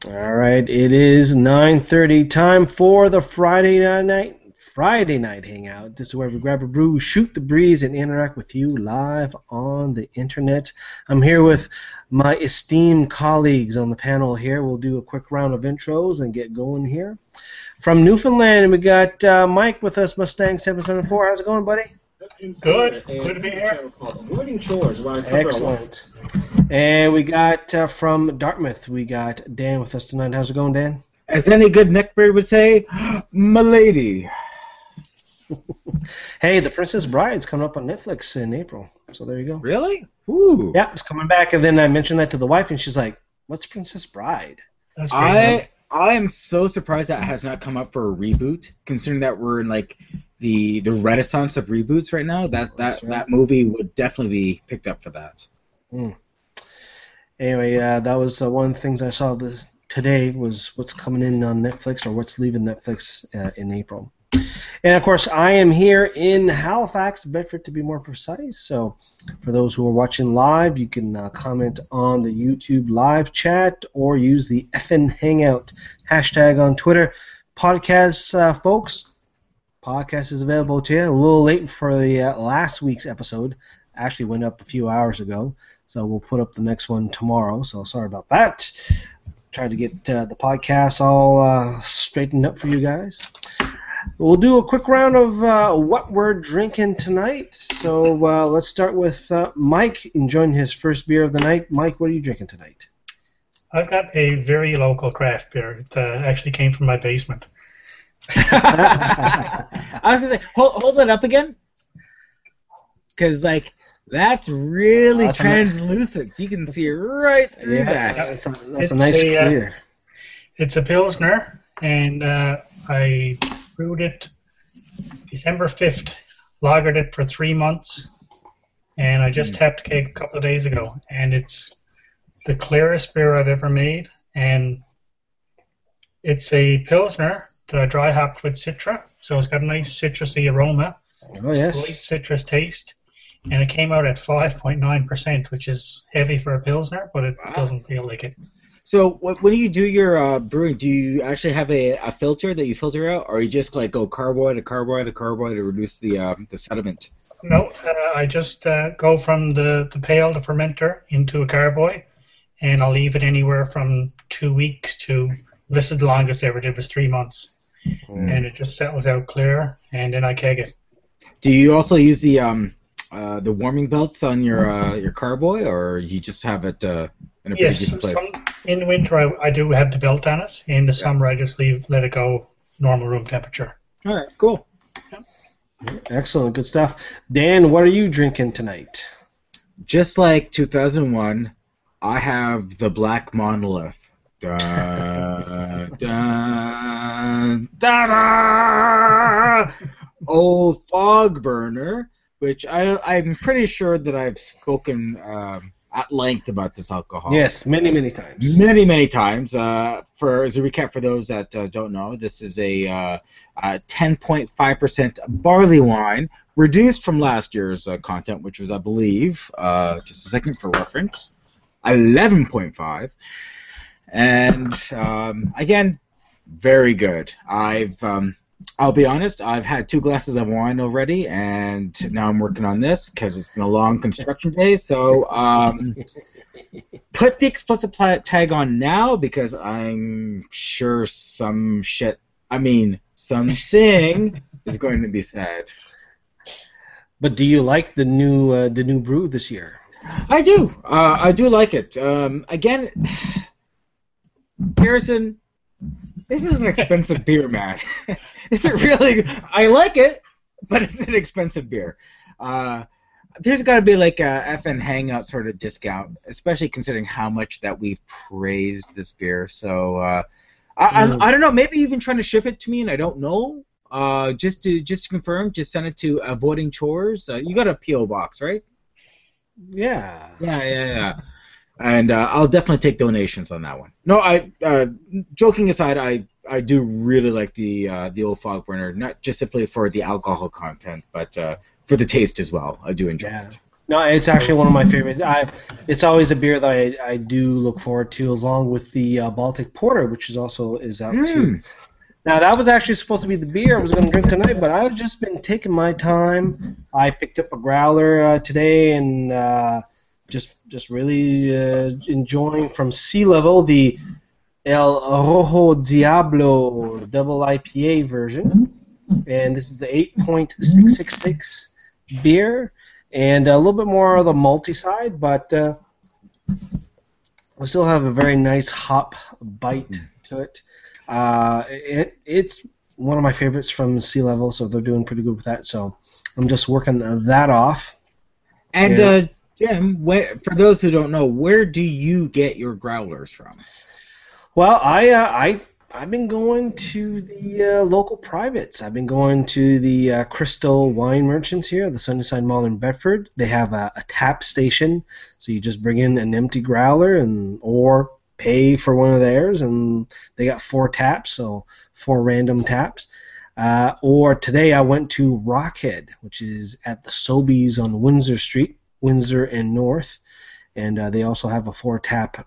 All right, it is 9:30 time for the Friday night hangout. This is where we grab a brew, shoot the breeze, and interact with you live on the internet. I'm here with my esteemed colleagues on the panel here. We'll do a quick round of intros and get going here. From Newfoundland, we got Mike with us, Mustang 774. How's it going, buddy? Good. Good to be here. Avoiding chores. Excellent. And we got from Dartmouth, we got Dan with us tonight. How's it going, Dan? As any good neckbeard would say, m'lady. Hey, The Princess Bride's coming up on Netflix in April, so there you go. Really? Ooh. Yeah, it's coming back, and then I mentioned that to the wife, and she's like, "What's Princess Bride?" That's great. I am so surprised that has not come up for a reboot, considering that we're in like the renaissance of reboots right now. That movie would definitely be picked up for that. Mm. Anyway, that was one of the things I saw today was what's coming in on Netflix or what's leaving Netflix in April. And, of course, I am here in Halifax, Bedford, to be more precise. So for those who are watching live, you can comment on the YouTube live chat or use the FN Hangout hashtag on Twitter. Podcasts, folks, podcast is available to you. A little late for the last week's episode. Actually went up a few hours ago, so we'll put up the next one tomorrow. So sorry about that. Trying to get the podcast all straightened up for you guys. We'll do a quick round of what we're drinking tonight. So let's start with Mike enjoying his first beer of the night. Mike, what are you drinking tonight? I've got a very local craft beer. It actually came from my basement. I was gonna say, hold it up again, because like that's really translucent. You can see right through that. That's a nice clear. It's a Pilsner, and I brewed it December 5th, lagered it for 3 months, and I just tapped keg a couple of days ago, and it's the clearest beer I've ever made, and it's a Pilsner that I dry hopped with Citra, so it's got a nice citrusy aroma, slight citrus taste, and it came out at 5.9%, which is heavy for a Pilsner, but it doesn't feel like it. So when you do your brewing, do you actually have a filter that you filter out, or you just like go carboy to reduce the sediment? No, I just go from the pail, the fermenter, into a carboy, and I'll leave it anywhere from 2 weeks to, this is the longest I ever did, was 3 months. And it just settles out clear, and then I keg it. Do you also use the warming belts on your carboy, or you just have it in a pretty decent place? In the winter I do have the belt on it. In the summer I just let it go normal room temperature. All right, cool. Yeah. Excellent, good stuff. Dan, what are you drinking tonight? Just like 2001, I have the Black Monolith. Da, da, da, da. Old Fog Burner, which I'm pretty sure that I've spoken at length about this alcohol. Yes, many times. Many times. As a recap for those that don't know, this is a 10.5% barley wine, reduced from last year's content, which was, I believe, just a second for reference, 11.5. And again, very good. I'll be honest, I've had 2 glasses of wine already, and now I'm working on this because it's been a long construction day. So put the explicit tag on now, because I'm sure something is going to be said. But do you like the new brew this year? I do. I do like it. Again, Harrison, this is an expensive beer, man. Is it really? I like it, but it's an expensive beer. There's got to be like a FN Hangout sort of discount, especially considering how much that we've praised this beer. So I don't know. Maybe even trying to ship it to me, and I don't know. Just to confirm, just send it to Avoiding Chores. You got a PO box, right? Yeah. Yeah. And I'll definitely take donations on that one. No, joking aside, I do really like the old Fog Burner, not just simply for the alcohol content, but for the taste as well. I do enjoy it. No, it's actually one of my favorites. It's always a beer that I do look forward to, along with the Baltic Porter, which is also is out too. Now that was actually supposed to be the beer I was going to drink tonight, but I've just been taking my time. I picked up a growler today and just really enjoying from Sea Level the El Rojo Diablo double IPA version, and this is the 8.666 beer. And a little bit more of the malty side, but we still have a very nice hop bite to it. It's one of my favorites from Sea Level, so they're doing pretty good with that. So I'm just working that off. And Jim, for those who don't know, where do you get your growlers from? Well, I've been going to the local privates. I've been going to the Crystal Wine Merchants here, the Sunnyside Mall in Bedford. They have a tap station, so you just bring in an empty growler or pay for one of theirs, and they got 4 taps, so 4 random taps. Or today I went to Rockhead, which is at the Sobeys on Windsor Street, Windsor and North, and they also have a 4-tap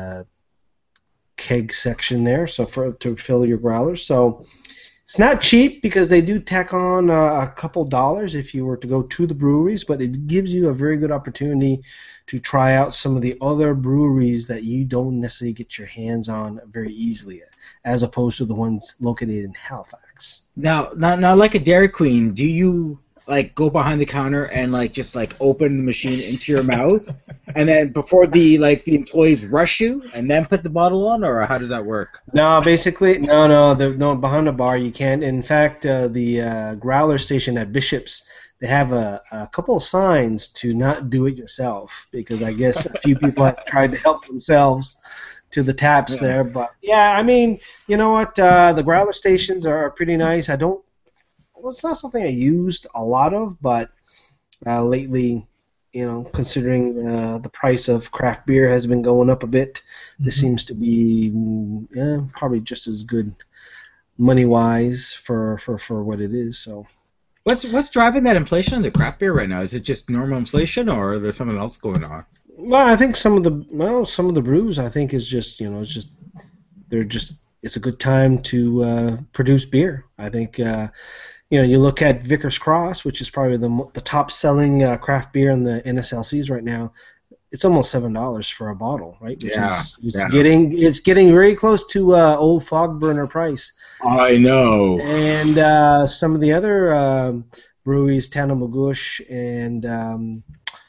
keg section there, so to fill your growlers. So it's not cheap because they do tack on a couple dollars if you were to go to the breweries, but it gives you a very good opportunity to try out some of the other breweries that you don't necessarily get your hands on very easily, as opposed to the ones located in Halifax. Now, like a Dairy Queen, do you like go behind the counter and just open the machine into your mouth, and then before the employees rush you, and then put the bottle on, or how does that work? No, basically, no. Behind the bar you can't. In fact, the growler station at Bishop's, they have a couple of signs to not do it yourself, because I guess a few people have tried to help themselves to the taps there. But yeah, I mean, you know what? The growler stations are pretty nice. Well, it's not something I used a lot of, but lately, considering the price of craft beer has been going up a bit, this seems to be probably just as good money-wise for what it is. So, what's driving that inflation in the craft beer right now? Is it just normal inflation, or is there something else going on? Well, I think some of the brews, I think, is just it's a good time to produce beer. I think. You look at Vickers Cross, which is probably the top-selling craft beer in the NSLCs right now. It's almost $7 for a bottle, right? It's getting very close to old Fogburner price. I know. And some of the other breweries, Tanamugush and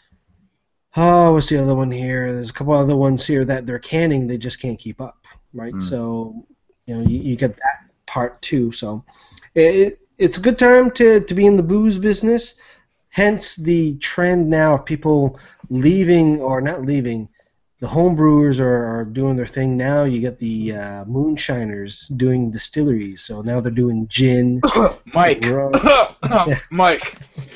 what's the other one here? There's a couple other ones here that they're canning. They just can't keep up, right? So you get that part too. So it's a good time to be in the booze business, hence the trend now of people leaving, or not leaving. The home brewers are doing their thing now. You get the moonshiners doing distilleries, so now they're doing gin. Mike. Mike.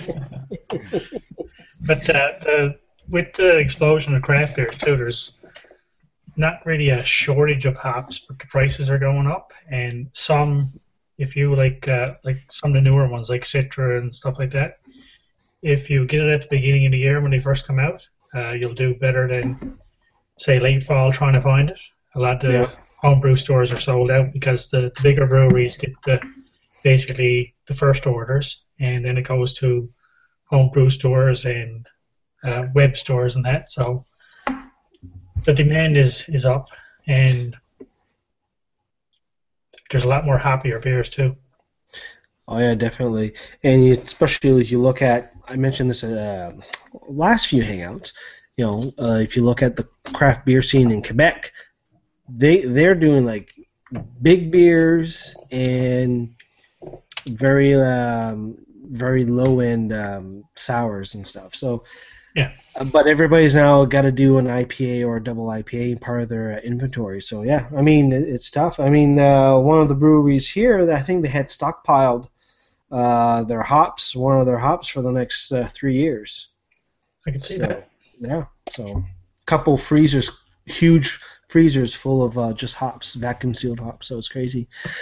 But with the explosion of craft beers too, there's not really a shortage of hops, but the prices are going up, and some... If you like some of the newer ones like Citra and stuff like that, if you get it at the beginning of the year when they first come out, you'll do better than, say, late fall trying to find it. A lot of the homebrew stores are sold out because the bigger breweries get basically the first orders, and then it goes to homebrew stores and web stores and that. So the demand is up, and there's a lot more hoppier beers too. Oh yeah, definitely. And especially if you look at, I mentioned this last few hangouts. If you look at the craft beer scene in Quebec, they're doing like big beers and very very low end sours and stuff. So yeah. But everybody's now got to do an IPA or a double IPA part of their inventory. So yeah, I mean it's tough. I mean one of the breweries here, I think they had stockpiled their hops, one of their hops for the next 3 years. I can see that. Yeah, so couple freezers, huge freezers full of just hops, vacuum sealed hops. So it's crazy.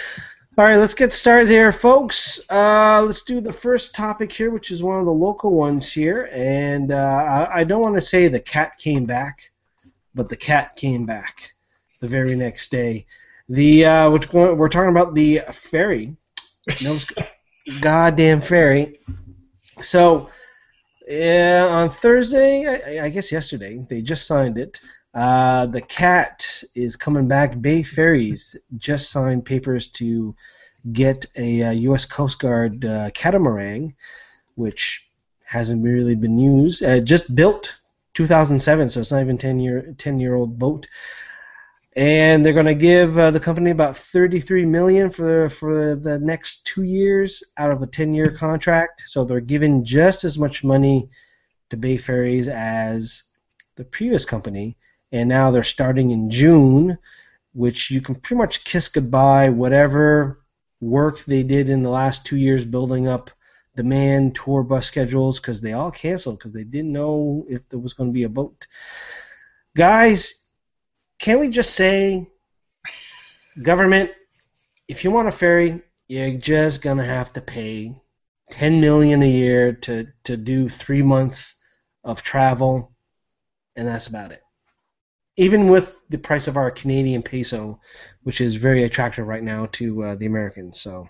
All right, let's get started here, folks. Let's do the first topic here, which is one of the local ones here. And I don't want to say the cat came back, but the cat came back the very next day. We're talking about the ferry. No, goddamn ferry. So on Thursday, I guess yesterday, they just signed it. The cat is coming back. Bay Ferries just signed papers to get a U.S. Coast Guard catamaran, which hasn't really been used. Just built 2007, so it's not even 10-year-old boat. And they're going to give the company about $33 million for the next 2 years out of a 10-year contract. So they're giving just as much money to Bay Ferries as the previous company. And now they're starting in June, which you can pretty much kiss goodbye whatever work they did in the last 2 years building up demand tour bus schedules, because they all canceled because they didn't know if there was going to be a boat. Guys, can we just say, government, if you want a ferry, you're just going to have to pay $10 million a year to do 3 months of travel, and that's about it. Even with the price of our Canadian peso, which is very attractive right now to the Americans. So,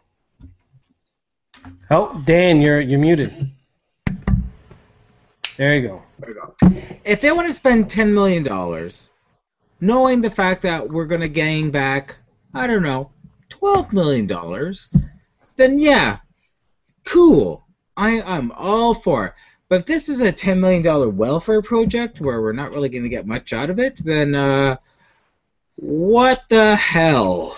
oh, Dan, you're muted. There you go. If they want to spend $10 million, knowing the fact that we're going to gain back, I don't know, $12 million, then yeah, cool. I'm all for it. But if this is a $10 million welfare project where we're not really going to get much out of it, then what the hell?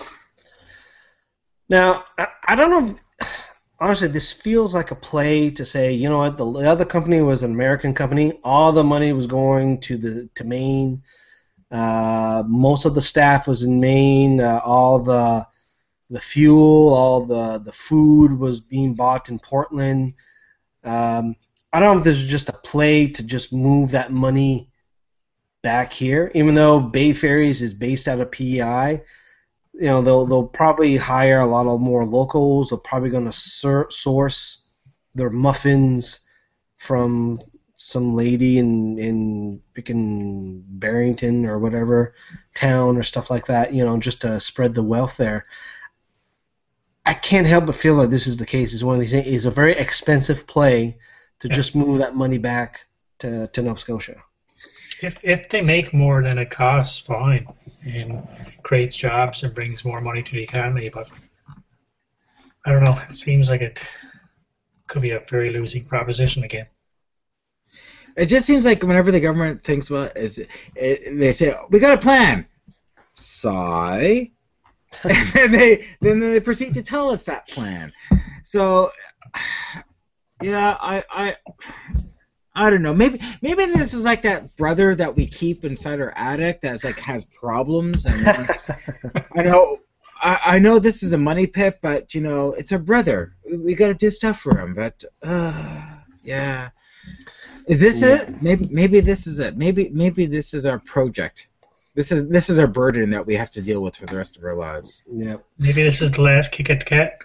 Now, I don't know. Honestly, this feels like a play to say, you know what, the other company was an American company. All the money was going to Maine. Most of the staff was in Maine. All the fuel, all the food was being bought in Portland. I don't know if this is just a play to just move that money back here, even though Bay Ferries is based out of PEI. You know, they'll probably hire a lot of more locals. They're probably going to source their muffins from some lady in freaking Barrington or whatever town or stuff like that, you know, just to spread the wealth there. I can't help but feel like this is the case. It's one of these things. It's a very expensive play to just move that money back to Nova Scotia. If they make more than it costs, fine, and creates jobs and brings more money to the economy. But I don't know. It seems like it could be a very losing proposition again. It just seems like whenever the government thinks about it, they say, we got a plan. Sigh. And then they proceed to tell us that plan. So, yeah, I don't know. Maybe this is like that brother that we keep inside our attic that's like has problems. And I know this is a money pit, but you know it's our brother. We got to do stuff for him. But yeah, is this it? Maybe this is it. Maybe this is our project. This is our burden that we have to deal with for the rest of our lives. Yeah. Maybe this is the last kick at the cat.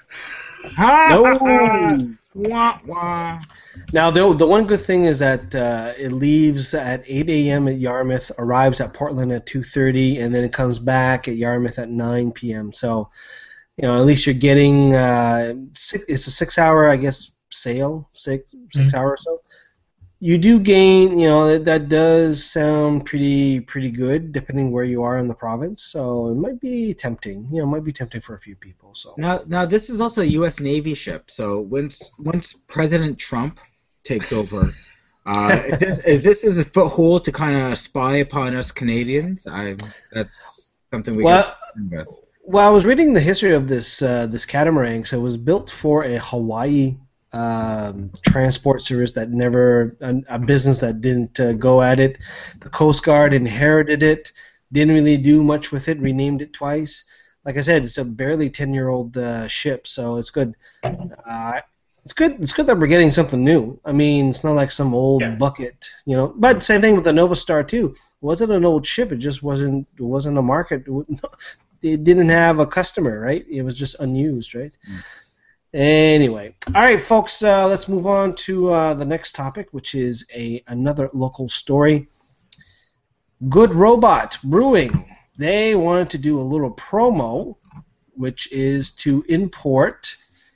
No. Wah, wah. Now, the one good thing is that it leaves at 8 a.m. at Yarmouth, arrives at Portland at 2:30, and then it comes back at Yarmouth at 9 p.m. So, you know, at least you're getting it's a 6-hour, I guess, sail, six hour or so. You do gain, you know, that does sound pretty good, depending where you are in the province. So it might be tempting. You know, it might be tempting for a few people. So now this is also a U.S. Navy ship. So once President Trump takes over, is this his foothold to kind of spy upon us Canadians? That's something we got with. Well, I was reading the history of this catamaran. So it was built for a Hawaii transport service that never a business that didn't go at it. The Coast Guard inherited it, didn't really do much with it, renamed it twice. Like I said, it's a barely 10-year-old ship, so it's good. It's good that we're getting something new. I mean, it's not like some old bucket, you know. But same thing with the Nova Star too. It wasn't an old ship. It just wasn't a market. it didn't have a customer, right? It was just unused, right? Anyway, all right, folks, let's move on to the next topic, which is another local story. Good Robot Brewing. They wanted to do a little promo, which is to import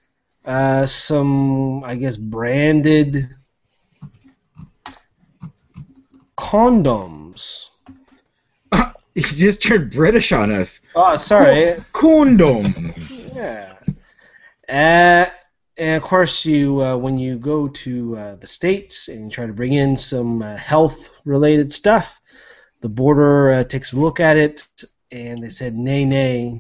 some, I guess, branded condoms. You just turned British on us. Oh, sorry. Condoms. Yeah. And of course, you when you go to the States and you try to bring in some health-related stuff, the border takes a look at it, and they said, nay,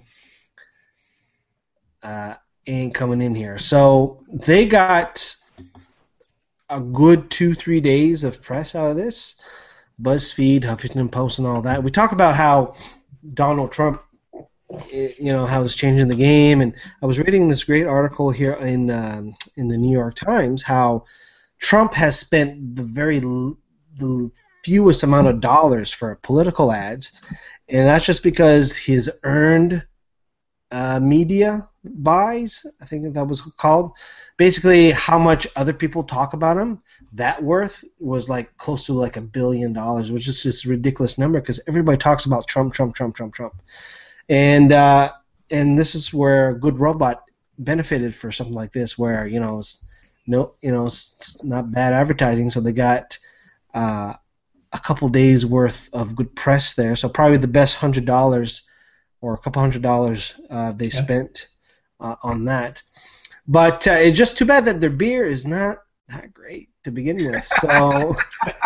ain't coming in here. So they got a good 2-3 days of press out of this. BuzzFeed, Huffington Post, and all that. We talk about how Donald Trump, how he's changing the game, and I was reading this great article here in the New York Times how Trump has spent the fewest amount of dollars for political ads, and that's just because his earned media buys, I think that was called. Basically, how much other people talk about him, that worth was like close to like $1 billion, which is this ridiculous number because everybody talks about Trump. And this is where Good Robot benefited for something like this, where it's not bad advertising. So they got a couple days worth of good press there. So probably the best $100 or a couple $100 they spent on that. But it's just too bad that their beer is not that great to begin with. So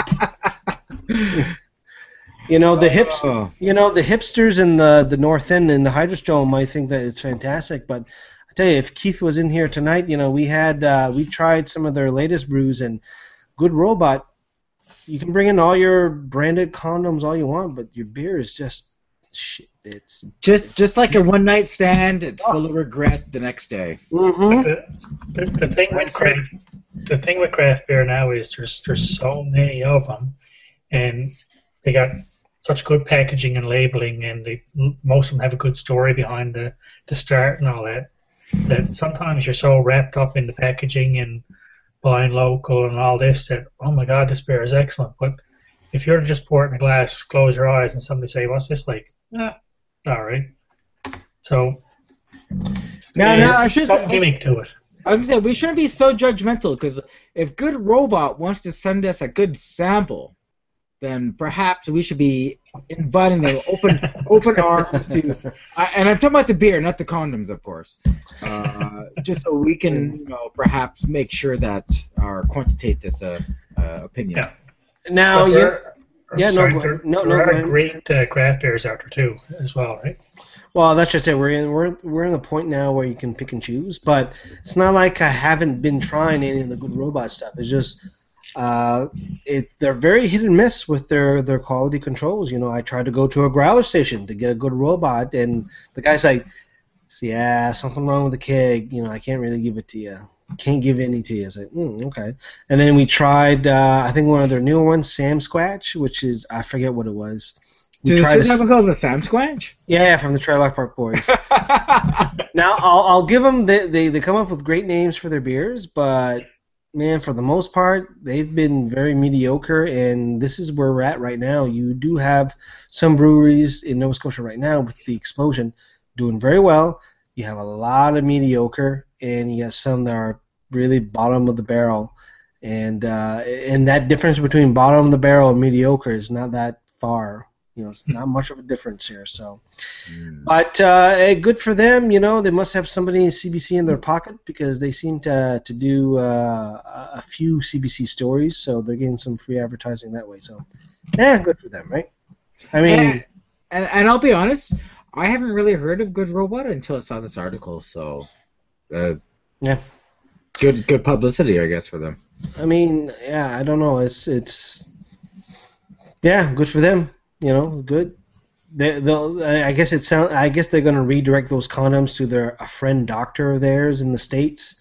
the hipsters in the North End and the Hydrostone might think that it's fantastic, but I tell you, if Keith was in here tonight, we tried some of their latest brews, and Good Robot, you can bring in all your branded condoms all you want, but your beer is just shit. It's just like a one night stand. It's full of regret the next day. Mm-hmm. The thing with craft beer now is there's so many of them, and they got such good packaging and labeling, and most of them have a good story behind the start and all that. That sometimes you're so wrapped up in the packaging and buying local and all this that, oh my God, this beer is excellent. But if you're just pour it in a glass, close your eyes, and somebody say, "What's this like?" All right. So there's some gimmick to it. I was gonna say we shouldn't be so judgmental, because if Good Robot wants to send us a good sample, then perhaps we should be inviting them open arms to. And I'm talking about the beer, not the condoms, of course. Just so we can, perhaps make sure that or quantitate this opinion. Yeah. Now, there are go great craft beers out there too, as well, right? Well, that's just it. We're in the point now where you can pick and choose, but it's not like I haven't been trying any of the Good Robot stuff. It's just they're very hit and miss with their quality controls. I tried to go to a growler station to get a Good Robot, and the guy's like, "Yeah, something wrong with the keg. I can't really give it to you. Can't give any to you." I said, "Okay." And then we tried, I think one of their newer ones, Sam Squatch, which is, I forget what it was. Did they ever call the Sam Squatch? Yeah, from the Trailer Park Boys. Now, I'll give them, they come up with great names for their beers, but man, for the most part, they've been very mediocre, and this is where we're at right now. You do have some breweries in Nova Scotia right now with the Explosion doing very well. You have a lot of mediocre, and you have some that are really bottom of the barrel, and that difference between bottom of the barrel and mediocre is not that far. It's not much of a difference here. So, but good for them. They must have somebody in CBC in their pocket, because they seem to do a few CBC stories, so they're getting some free advertising that way. So, good for them, right? I mean, and I'll be honest, I haven't really heard of Good Robot until I saw this article. So, good publicity, I guess, for them. I mean, I don't know. It's good for them. Good. I guess they're going to redirect those condoms to a friend doctor of theirs in the States,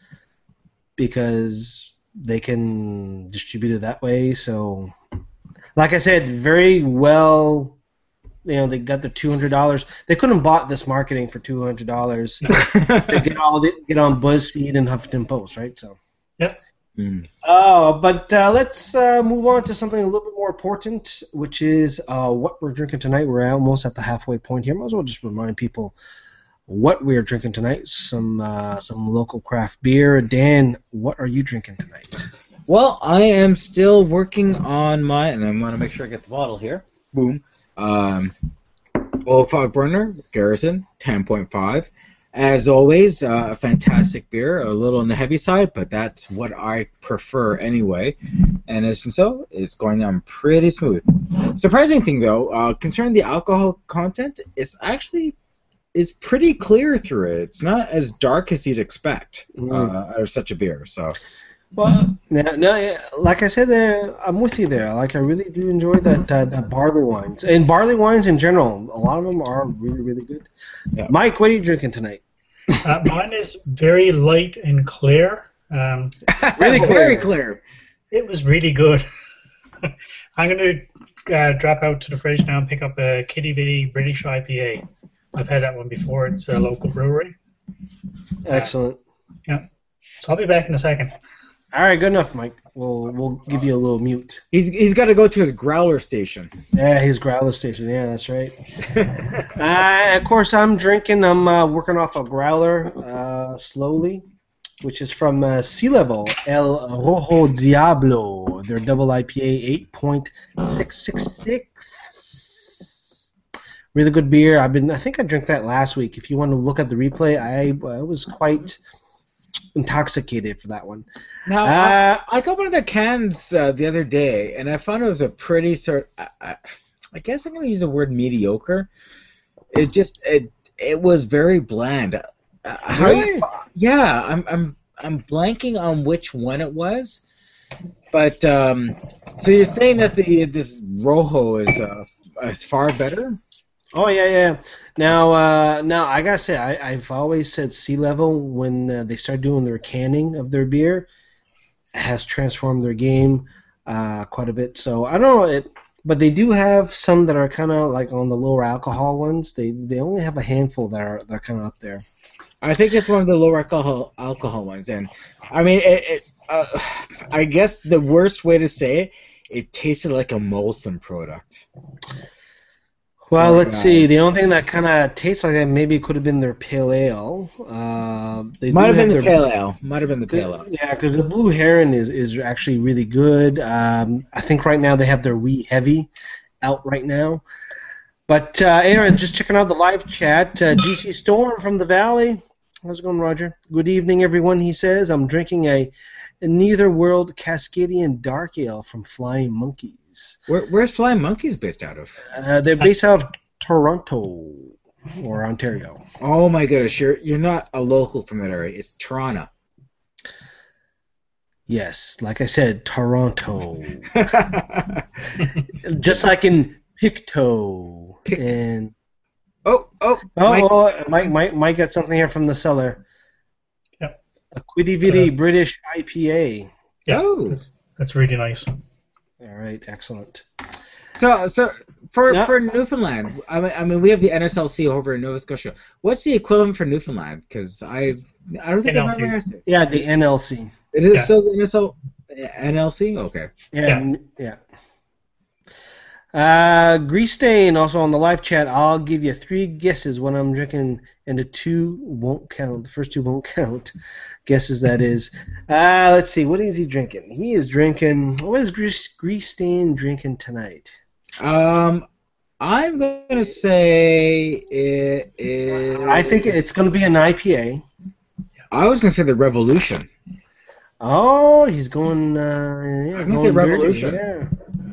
because they can distribute it that way. So, like I said, very well They got the $200. They couldn't have bought this marketing for $200 to get on BuzzFeed and Huffington Post, right? So. Yep. But let's move on to something a little bit more important, which is what we're drinking tonight. We're almost at the halfway point here. Might as well just remind people what we are drinking tonight. Some local craft beer. Dan, what are you drinking tonight? Well, I am still working on my, and I want to make sure I get the bottle here. Boom. Old Fog Burner, Garrison, 10.5. As always, a fantastic beer, a little on the heavy side, but that's what I prefer anyway. And as you can tell, it's going on pretty smooth. Surprising thing, though, concerning the alcohol content, it's pretty clear through it. It's not as dark as you'd expect out of such a beer. So. Well, no, like I said, I'm with you there. Like I really do enjoy that barley wines, and barley wines in general. A lot of them are really, really good. Yeah. Mike, what are you drinking tonight? Mine is very light and clear. Really clear. Very clear. It was really good. I'm going to drop out to the fridge now and pick up a Kitty Vitty British IPA. I've had that one before. It's a local brewery. Excellent. Yeah. So I'll be back in a second. All right, good enough, Mike. We'll give you a little mute. He's got to go to his growler station. Yeah, his growler station. Yeah, that's right. Of course, I'm drinking. I'm working off a growler slowly, which is from Sea Level El Rojo Diablo. Their double IPA 8.666. Really good beer. I think I drank that last week. If you want to look at the replay, I was quite intoxicated for that one. Now, I got one of the cans the other day, and I found it was a pretty I guess I'm going to use the word mediocre. It was very bland. Really? Yeah, I'm blanking on which one it was, but so you're saying that this Rojo is far better? Oh yeah. Now I gotta say, I've always said Sea Level when they start doing their canning of their beer has transformed their game quite a bit. So I don't know but they do have some that are kind of like on the lower alcohol ones. They only have a handful that are kind of up there. I think it's one of the lower alcohol ones, and I mean I guess the worst way to say it tasted like a Molson product. Well, let's see. The only thing that kind of tastes like that maybe could have been their pale ale. Might have been the pale ale. Yeah, because the Blue Heron is actually really good. I think right now they have their Wee Heavy out right now. But anyway, just checking out the live chat. GC Storm from the Valley. How's it going, Roger? Good evening, everyone, he says. I'm drinking a Neither World Cascadian Dark Ale from Flying Monkeys. Where's Flying Monkeys based out of? They're based out of Toronto or Ontario. Oh my goodness, you're not a local from that area. It's Toronto. Yes, like I said, Toronto. Just like in Pictou. And Mike got something here from the cellar. Yep. A Quiddy Vitty British IPA. Yeah, that's really nice. All right, excellent. So for Newfoundland, I mean we have the NSLC over in Nova Scotia. What's the equivalent for Newfoundland? Because I don't think I've ever heard it. Yeah, the NLC. It is still the NLC? Okay. Yeah. Grease Stain also on the live chat. I'll give you 3 guesses when I'm drinking, and the 2 won't count. The first 2 won't count. Guesses, that is. Let's see. What is he drinking? He is drinking. What is Grease Stain drinking tonight? I'm gonna say it is. I think it's gonna be an IPA. I was gonna say the Revolution. Oh, he's going. I'm gonna say Revolution. Yeah.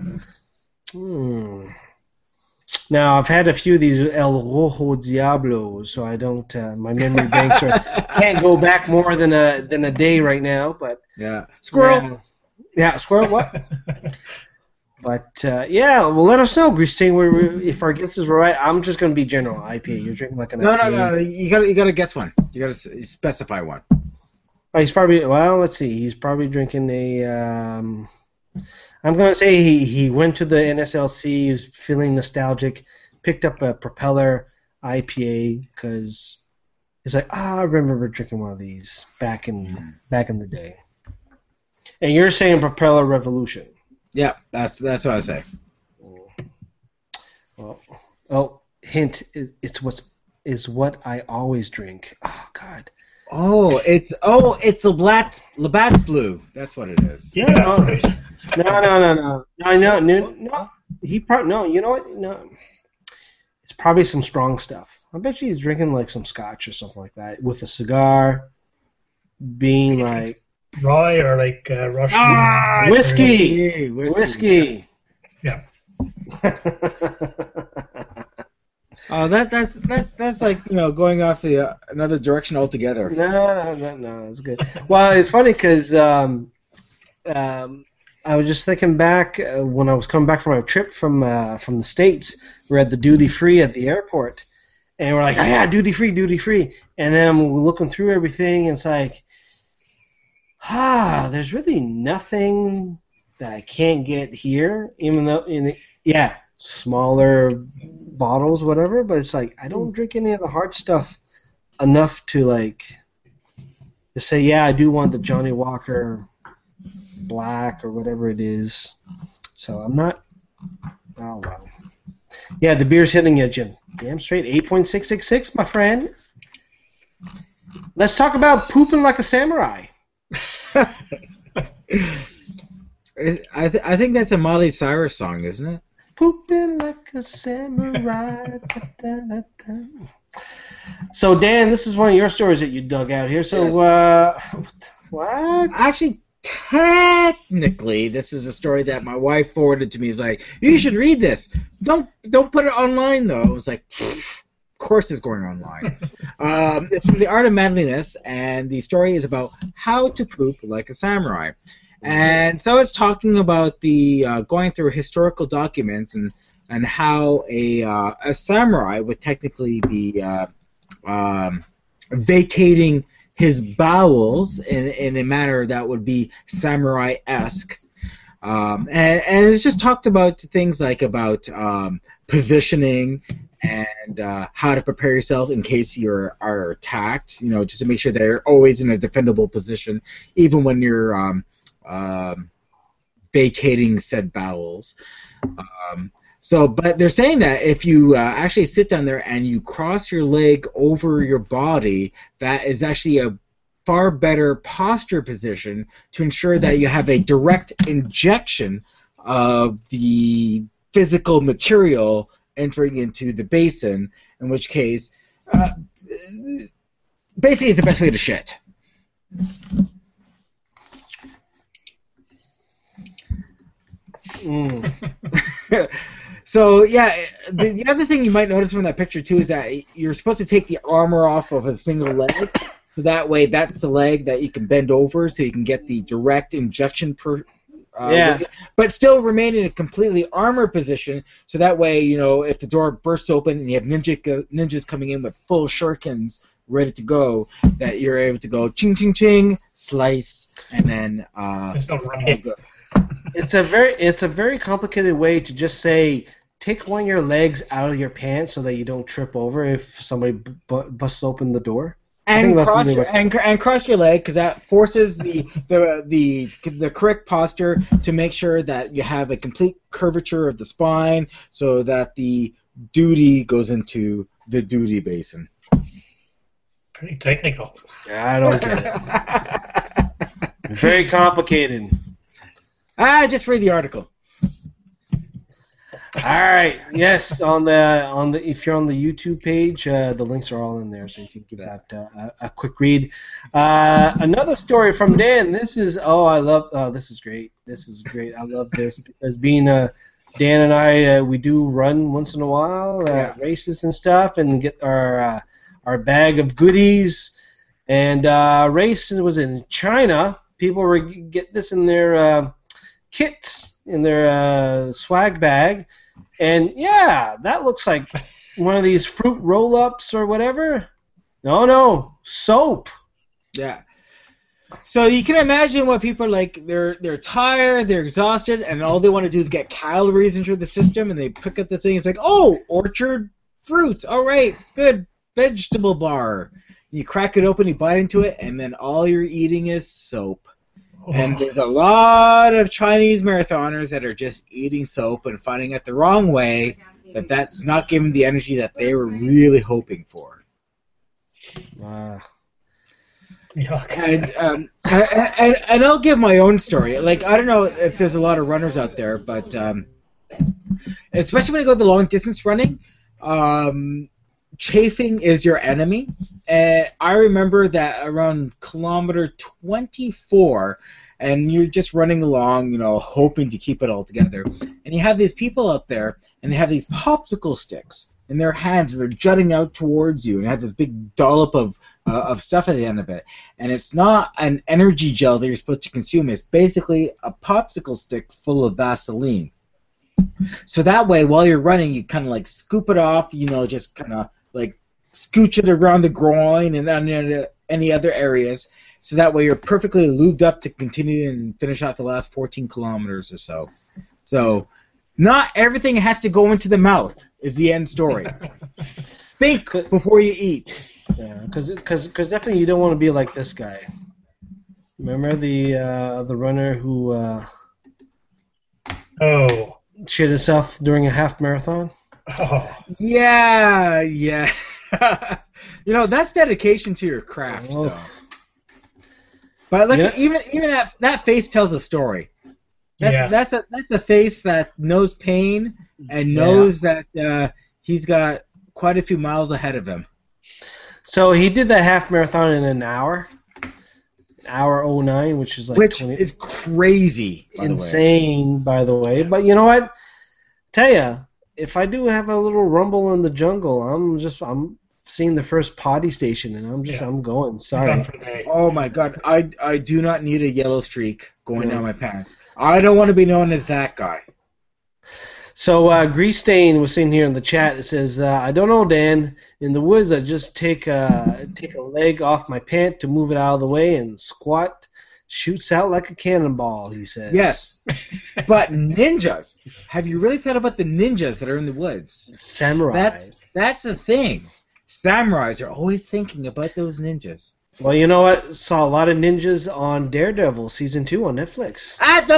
Now, I've had a few of these El Rojo Diablos, so I don't. My memory banks can't go back more than a day right now. But yeah, squirrel. Yeah, squirrel. What? But well, let us know, Christine. If our guesses were right, I'm just gonna be general IPA. You're drinking like an IPA. No. You gotta guess one. You gotta specify one. Oh, he's probably. Well, let's see. He's probably drinking a. I'm going to say he went to the NSLC, he was feeling nostalgic, picked up a Propeller IPA because he's like, I remember drinking one of these back in the day. And you're saying Propeller Revolution. Yeah, that's what I say. Well, hint, it's what I always drink. Oh God. It's Labatt's Blue. That's what it is. Yeah, that's right. No. No. You know what? No. It's probably some strong stuff. I bet you he's drinking like some scotch or something like that with a cigar, being like rye or like Russian whiskey. Yeah. Oh, that's like going off the another direction altogether. No, it's good. Well, it's funny because I was just thinking back when I was coming back from my trip from the States. We're at the duty free at the airport, and we're like, oh yeah, duty free, and then I'm looking through everything, and it's like, there's really nothing that I can't get here, even though smaller bottles, whatever, but it's like I don't drink any of the hard stuff enough to say, yeah, I do want the Johnny Walker Black or whatever it is. So I'm not. Oh wow. Yeah, the beer's hitting you, Jim. Damn straight. 8.666, my friend. Let's talk about pooping like a samurai. I think that's a Miley Cyrus song, isn't it? Pooping like a samurai. So, Dan, this is one of your stories that you dug out here. So, yes. What? Actually, technically, this is a story that my wife forwarded to me. It's like, you should read this. Don't put it online, though. I was like, of course it's going online. It's from The Art of Manliness, and the story is about how to poop like a samurai. And so it's talking about the going through historical documents and how a samurai would technically be vacating his bowels in a manner that would be samurai-esque. And it's just talked about things like about positioning and how to prepare yourself in case you are attacked, just to make sure that you're always in a defendable position, even when you're vacating said bowels. But they're saying that if you actually sit down there and you cross your leg over your body, that is actually a far better posture position to ensure that you have a direct injection of the physical material entering into the basin, in which case, basically it's the best way to shit. So yeah, the other thing you might notice from that picture too is that you're supposed to take the armor off of a single leg, so that way that's the leg that you can bend over, so you can get the direct injection but still remain in a completely armored position, so that way if the door bursts open and you have ninjas coming in with full shurikens ready to go, that you're able to go ching ching ching, slice, and then It's a very complicated way to just say take one of your legs out of your pants so that you don't trip over if somebody busts open the door. And cross your leg, because that forces the correct posture to make sure that you have a complete curvature of the spine, so that the duty goes into the duty basin. Pretty technical. I don't get it. Very complicated. Just read the article. All right. Yes, on the if you're on the YouTube page, the links are all in there, so you can give that a quick read. Another story from Dan. This is this is great. This is great. I love this because being Dan and I, we do run once in a while races and stuff, and get our bag of goodies. And race was in China. People were get this in their kits, in their swag bag. And yeah, that looks like one of these fruit roll-ups or whatever. No, soap. Yeah. So you can imagine what people are like. They're tired, they're exhausted, and all they want to do is get calories into the system. And they pick up this thing. It's like, oh, orchard fruits. All right, good vegetable bar. You crack it open, you bite into it, and then all you're eating is soap. And there's a lot of Chinese marathoners that are just eating soap and finding it the wrong way. That's not giving the energy that they were really hoping for. Yuck. And I'll give my own story. Like, I don't know if there's a lot of runners out there, but especially when you go the long distance running, chafing is your enemy. And I remember that around kilometer 24, and you're just running along, hoping to keep it all together. And you have these people out there, and they have these popsicle sticks in their hands. They're jutting out towards you, and have this big dollop of stuff at the end of it. And it's not an energy gel that you're supposed to consume. It's basically a popsicle stick full of Vaseline. So that way, while you're running, you kind of like scoop it off, just kind of like scooch it around the groin and any other areas. So that way you're perfectly lubed up to continue and finish out the last 14 kilometers or so. So not everything has to go into the mouth is the end story. Think before you eat. Yeah, because definitely you don't want to be like this guy. Remember the runner who shit himself during a half marathon? Oh. Yeah. That's dedication to your craft, though. But look, even that face tells a story. That's a face that knows pain and knows that he's got quite a few miles ahead of him. So he did that half marathon in an hour 09, which is like is crazy, insane, by the way. But you know what? Tell you, if I do have a little rumble in the jungle, I'm seeing the first potty station, and I'm going. Sorry. Oh my God, I do not need a yellow streak going down my pants. I don't want to be known as that guy. So Grease Stain was saying here in the chat. It says, "I don't know, Dan. In the woods, I just take a leg off my pant to move it out of the way, and squat shoots out like a cannonball." He says. Yes, but ninjas. Have you really thought about the ninjas that are in the woods? Samurai. That's the thing. Samurais are always thinking about those ninjas. Well, you know what? Saw a lot of ninjas on Daredevil Season 2 on Netflix.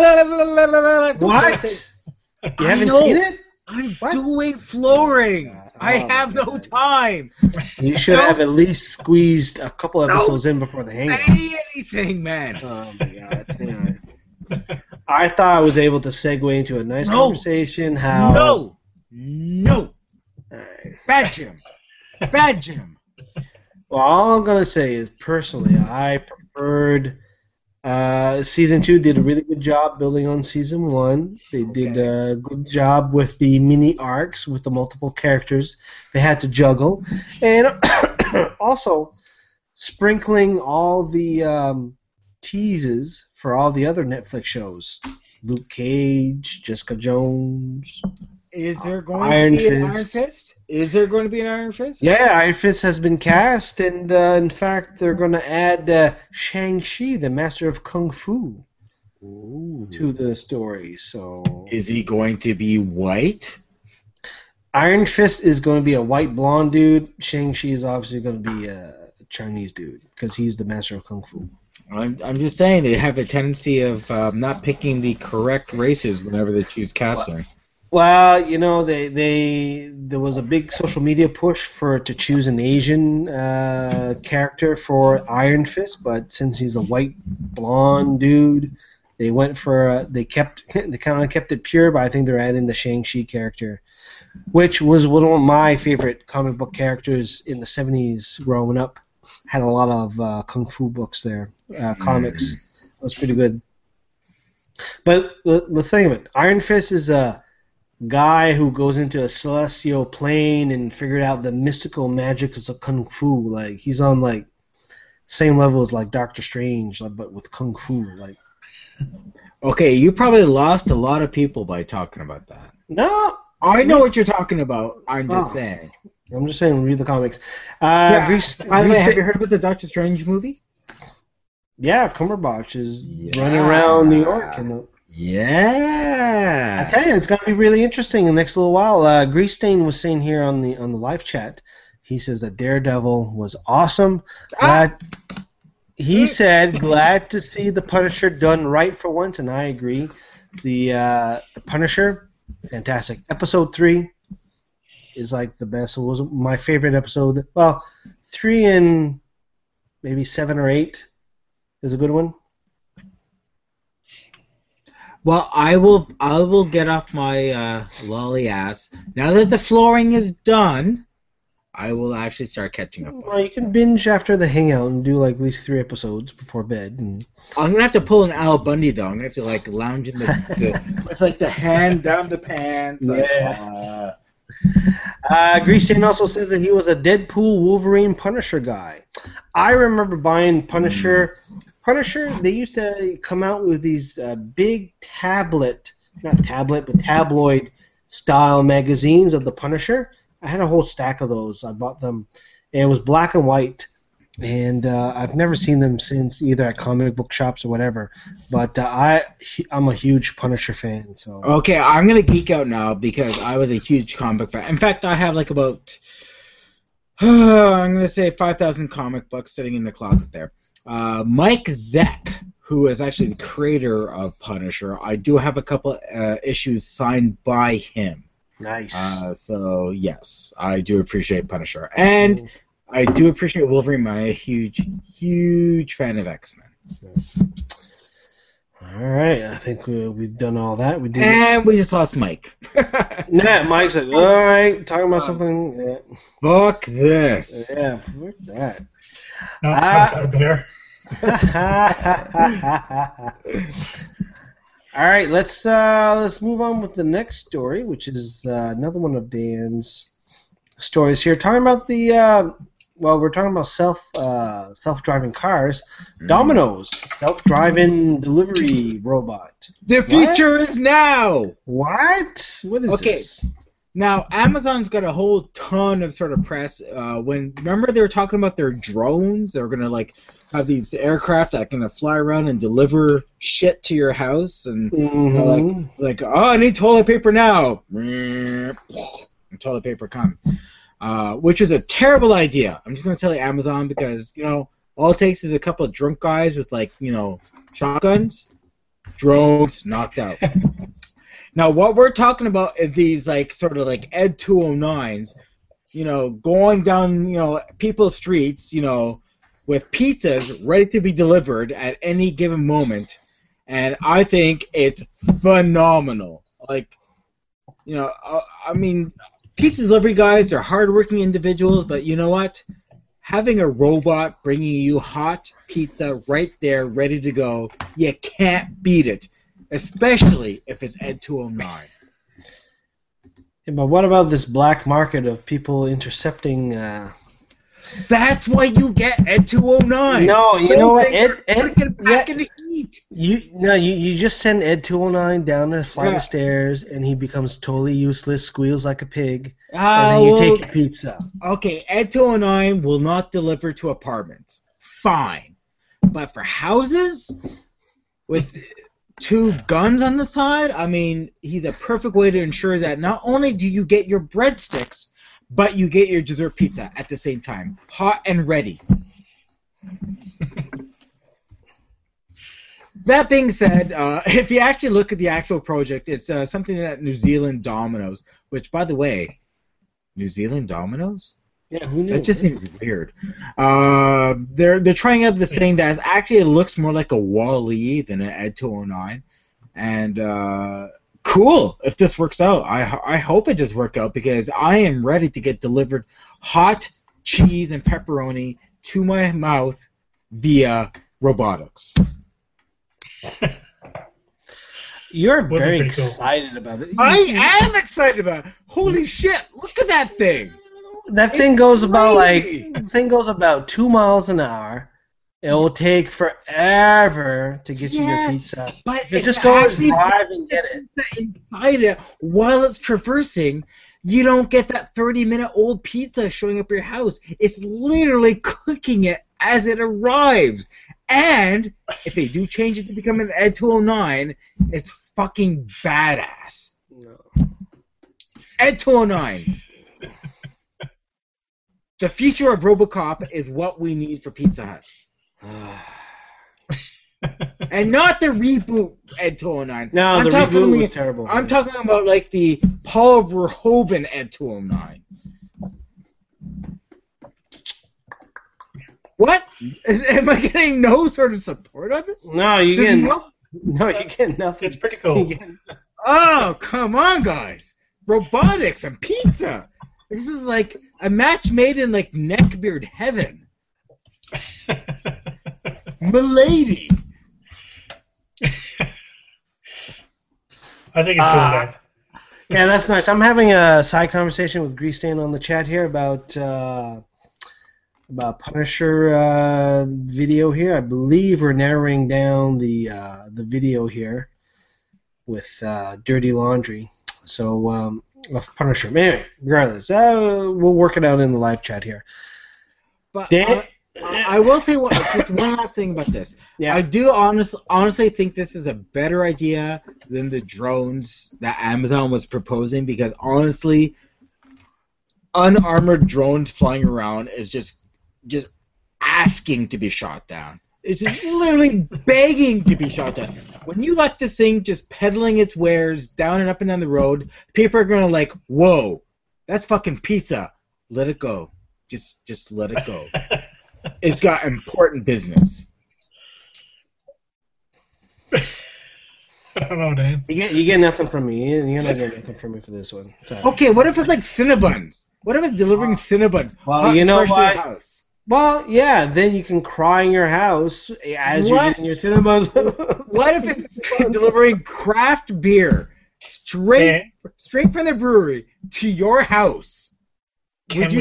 What? You haven't seen it? I'm doing flooring. I have no time. You should have at least squeezed a couple episodes in before the hangout. Anything, man. Oh, my God. I thought I was able to segue into a nice conversation. No. All right. Bad Jim. Well, all I'm going to say is, personally, I preferred Season 2 did a really good job building on Season 1. They did a good job with the mini arcs with the multiple characters they had to juggle. And also sprinkling all the teases for all the other Netflix shows. Luke Cage, Jessica Jones. Is there going to be an Iron Fist? Is there going to be an Iron Fist? Yeah, Iron Fist has been cast, and in fact, they're going to add Shang-Chi, the Master of Kung Fu, to the story. So, is he going to be white? Iron Fist is going to be a white blonde dude. Shang-Chi is obviously going to be a Chinese dude because he's the Master of Kung Fu. I'm just saying they have a tendency of not picking the correct races whenever they choose casting. Well, there was a big social media push to choose an Asian character for Iron Fist, but since he's a white blonde dude, they went for they kind of kept it pure. But I think they're adding the Shang-Chi character, which was one of my favorite comic book characters in the 70s growing up. Had a lot of kung fu books there, comics. It was pretty good. But let's think of it. Iron Fist is a guy who goes into a celestial plane and figured out the mystical magics of kung fu. Like, he's on like same level as like Doctor Strange, but with kung fu. Like, okay, you probably lost a lot of people by talking about that. No, I know what you're talking about. I'm just saying. I'm just saying, read the comics. By the way, have you heard about the Doctor Strange movie? Yeah, Cumberbatch is Yeah. running around New York. Yeah. I tell you, it's going to be really interesting in the next little while. Grease Stain was saying here on the live chat, he says that Daredevil was awesome. He said, glad to see the Punisher done right for once, and I agree. The Punisher, fantastic. Episode 3 is like the best. It was my favorite episode. Well, 3 and maybe 7 or 8 is a good one. Well, I will get off my lolly ass. Now that the flooring is done, I will actually start catching up. Well, you can binge after the hangout and do like at least 3 episodes before bed. And I'm gonna have to pull an Al Bundy though. I'm gonna have to like lounge in the with like the hand down the pants. Yeah. Grease Stain also says that he was a Deadpool, Wolverine, Punisher guy. I remember buying Punisher. Punisher, they used to come out with these big tabloid style magazines of the Punisher. I had a whole stack of those. I bought them. And it was black and white. And I've never seen them since, either at comic book shops or whatever. But I'm a huge Punisher fan. So okay, I'm gonna geek out now because I was a huge comic fan. In fact, I have like about I'm gonna say 5,000 comic books sitting in the closet there. Mike Zeck, who is actually the creator of Punisher, I do have a couple issues signed by him. Nice. So yes, I do appreciate Punisher, and I do appreciate Wolverine. I'm a huge fan of X-Men. All right, I think we've done all that. We did. And we just lost Mike. Nah, Mike said, all right, talking about something. Yeah. Fuck this. Yeah, fuck that. No, outside there. All right, let's move on with the next story, which is another one of Dan's stories here. Talking about we're talking about self-driving cars. Domino's self-driving delivery robot. The future is now. What? What is this? Now, Amazon's got a whole ton of sort of press. Remember they were talking about their drones? They were going to like have these aircraft that can fly around and deliver shit to your house, and like, oh, I need toilet paper now. And toilet paper comes, which is a terrible idea. I'm just going to tell you, Amazon, because all it takes is a couple of drunk guys with shotguns, drones knocked out. Now, what we're talking about is these sort of Ed 209s, going down people's streets, with pizzas ready to be delivered at any given moment, and I think it's phenomenal. I mean, pizza delivery guys are hardworking individuals, but you know what? Having a robot bringing you hot pizza right there, ready to go, you can't beat it. Especially if it's Ed 209. Yeah, but what about this black market of people intercepting? That's why you get Ed 209. No, you know what? Ed get back in the heat. You just send Ed 209 down a flight of stairs, and he becomes totally useless, squeals like a pig, and then you take your pizza. Okay, Ed 209 will not deliver to apartments. Fine, but for houses with 2 guns on the side, I mean, he's a perfect way to ensure that not only do you get your breadsticks, but you get your dessert pizza at the same time, hot and ready. That being said, if you actually look at the actual project, it's something that New Zealand Domino's, which, by the way, New Zealand Domino's? Yeah, who knew? That just seems weird. They're trying out this thing that actually looks more like a Wall-E than an Ed 209, and cool if this works out. I hope it does work out because I am ready to get delivered hot cheese and pepperoni to my mouth via robotics. You're very excited about it. I am excited about it. Holy shit! Look at that thing. That thing goes about 2 miles an hour. It will take forever to get you your pizza. But you just go drive and get it. Inside it, while it's traversing, you don't get that 30-minute old pizza showing up your house. It's literally cooking it as it arrives. And if they do change it to become an Ed 209, it's fucking badass. No. Ed 209s. The future of RoboCop is what we need for Pizza Huts. And not the reboot Ed 209. No, the reboot was terrible. I'm talking about like the Paul Verhoeven Ed 209. What? Am I getting no sort of support on this? No, you get nothing. It's pretty cool. Oh, come on, guys! Robotics and pizza. This is like a match made in like neckbeard heaven. Milady. I think it's cool, Dan. Yeah, that's nice. I'm having a side conversation with Greastain on the chat here about Punisher video here. I believe we're narrowing down the video here with Dirty Laundry. So of Punisher. Anyway, regardless, we'll work it out in the live chat here. But I will say just one last thing about this. Yeah. I do honestly think this is a better idea than the drones that Amazon was proposing, because honestly, unarmored drones flying around is just asking to be shot down. It's just literally begging to be shot down. When you let this thing just peddling its wares down and up and down the road, people are gonna like, whoa, that's fucking pizza. Let it go. Just let it go. It's got important business. I don't know, Dan. You get nothing from me. You're not getting nothing from me for this one. Sorry. Okay, what if it's like Cinnabons? What if it's delivering Cinnabons? Well, you know fresh to your what? house? Well, yeah, then you can cry in your house as you're getting your cinemas. What if it's delivering craft beer straight from the brewery to your house? Can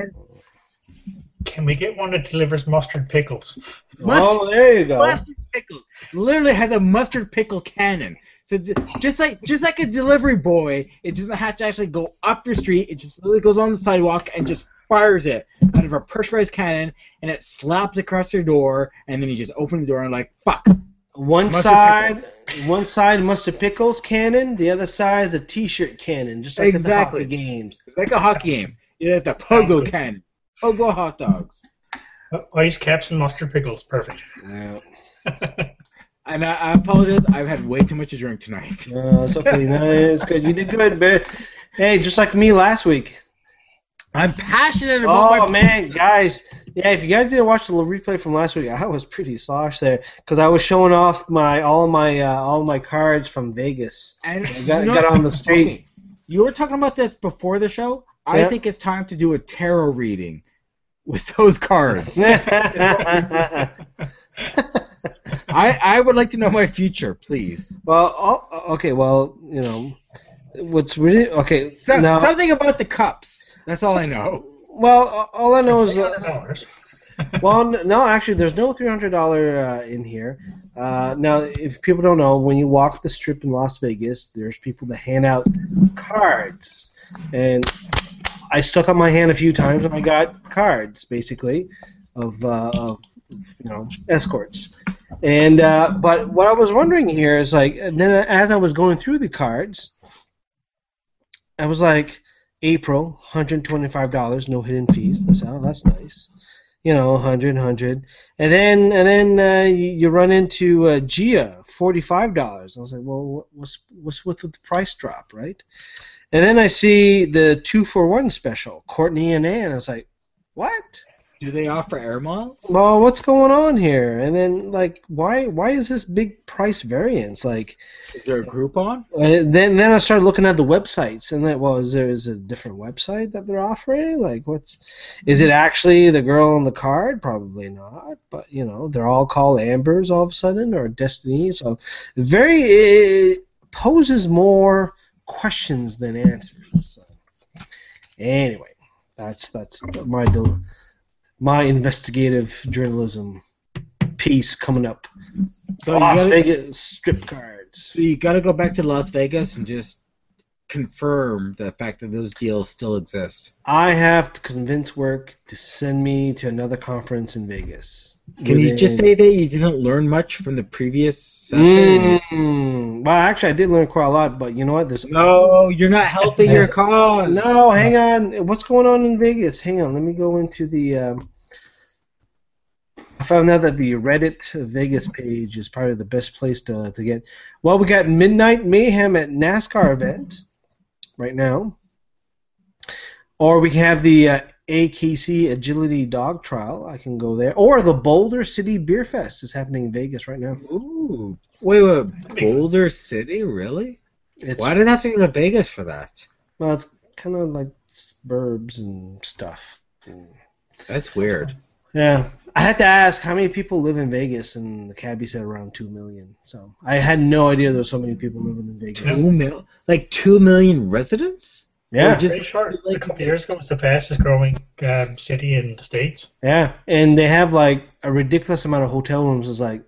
we get one that delivers mustard pickles? Oh, there you go. Mustard pickles. Literally has a mustard pickle cannon. So just like a delivery boy, it doesn't have to actually go up your street. It just literally goes on the sidewalk and just fires it out of a pressurized cannon, and it slaps across your door, and then you just open the door and like, fuck. One side mustard pickles cannon, the other side is a T-shirt cannon, just like at the hockey games. It's like a hockey game. You have the pogo cannon. Pogo hot dogs. Ice caps and mustard pickles. Perfect. Yeah. And I apologize. I've had way too much to drink tonight. It's okay. No, it's good. You did good, but hey, just like me last week. I'm passionate about Oh man, guys! Yeah, if you guys didn't watch the replay from last week, I was pretty slosh there because I was showing off all my cards from Vegas. And I got on the street. Okay. You were talking about this before the show. I think it's time to do a tarot reading with those cards. I would like to know my future, please. Well, okay. Well, you know, what's really okay. Now, something about the cups. That's all I know. Well, all I know is. $300. Well, no, actually, there's no $300 in here. Now, if people don't know, when you walk the strip in Las Vegas, there's people that hand out cards, and I stuck up my hand a few times and I got cards, basically, of escorts. And but what I was wondering here is like, then as I was going through the cards, I was like, April, $125, no hidden fees. That's nice. You know, 100. And then you run into Gia, $45. I was like, well, what's with the price drop, right? And then I see the 2-for-1 special, Courtney and Ann. I was like, what? Do they offer air miles? Well, what's going on here? And then, like, why is this big price variance? Like, is there a Groupon? Then I started looking at the websites, and then, well, is a different website that they're offering? Like, is it actually the girl on the card? Probably not. But you know, they're all called Ambers all of a sudden, or Destiny. So, it poses more questions than answers. So, anyway, that's my investigative journalism piece coming up. So Las Vegas strip cards. So you got to go back to Las Vegas and just confirm the fact that those deals still exist? I have to convince work to send me to another conference in Vegas. Can you just say that you didn't learn much from the previous session? Well, actually, I did learn quite a lot, but you know what? No, you're not helping your cause. No, hang on. What's going on in Vegas? Hang on. Let me go into the... I found out that the Reddit Vegas page is probably the best place to get. Well, we got Midnight Mayhem at NASCAR event right now. Or we have the AKC Agility Dog Trial. I can go there. Or the Boulder City Beer Fest is happening in Vegas right now. Ooh. Wait. Boulder City? Really? Why did I have to go to Vegas for that? Well, it's kind of like suburbs and stuff. That's weird. Yeah. I had to ask how many people live in Vegas, and the cabbie said around 2 million. So I had no idea there were so many people living in Vegas. 2 million residents? Yeah. Pretty short. A couple of years ago, it was the fastest growing city in the States. Yeah, and they have like a ridiculous amount of hotel rooms. It's like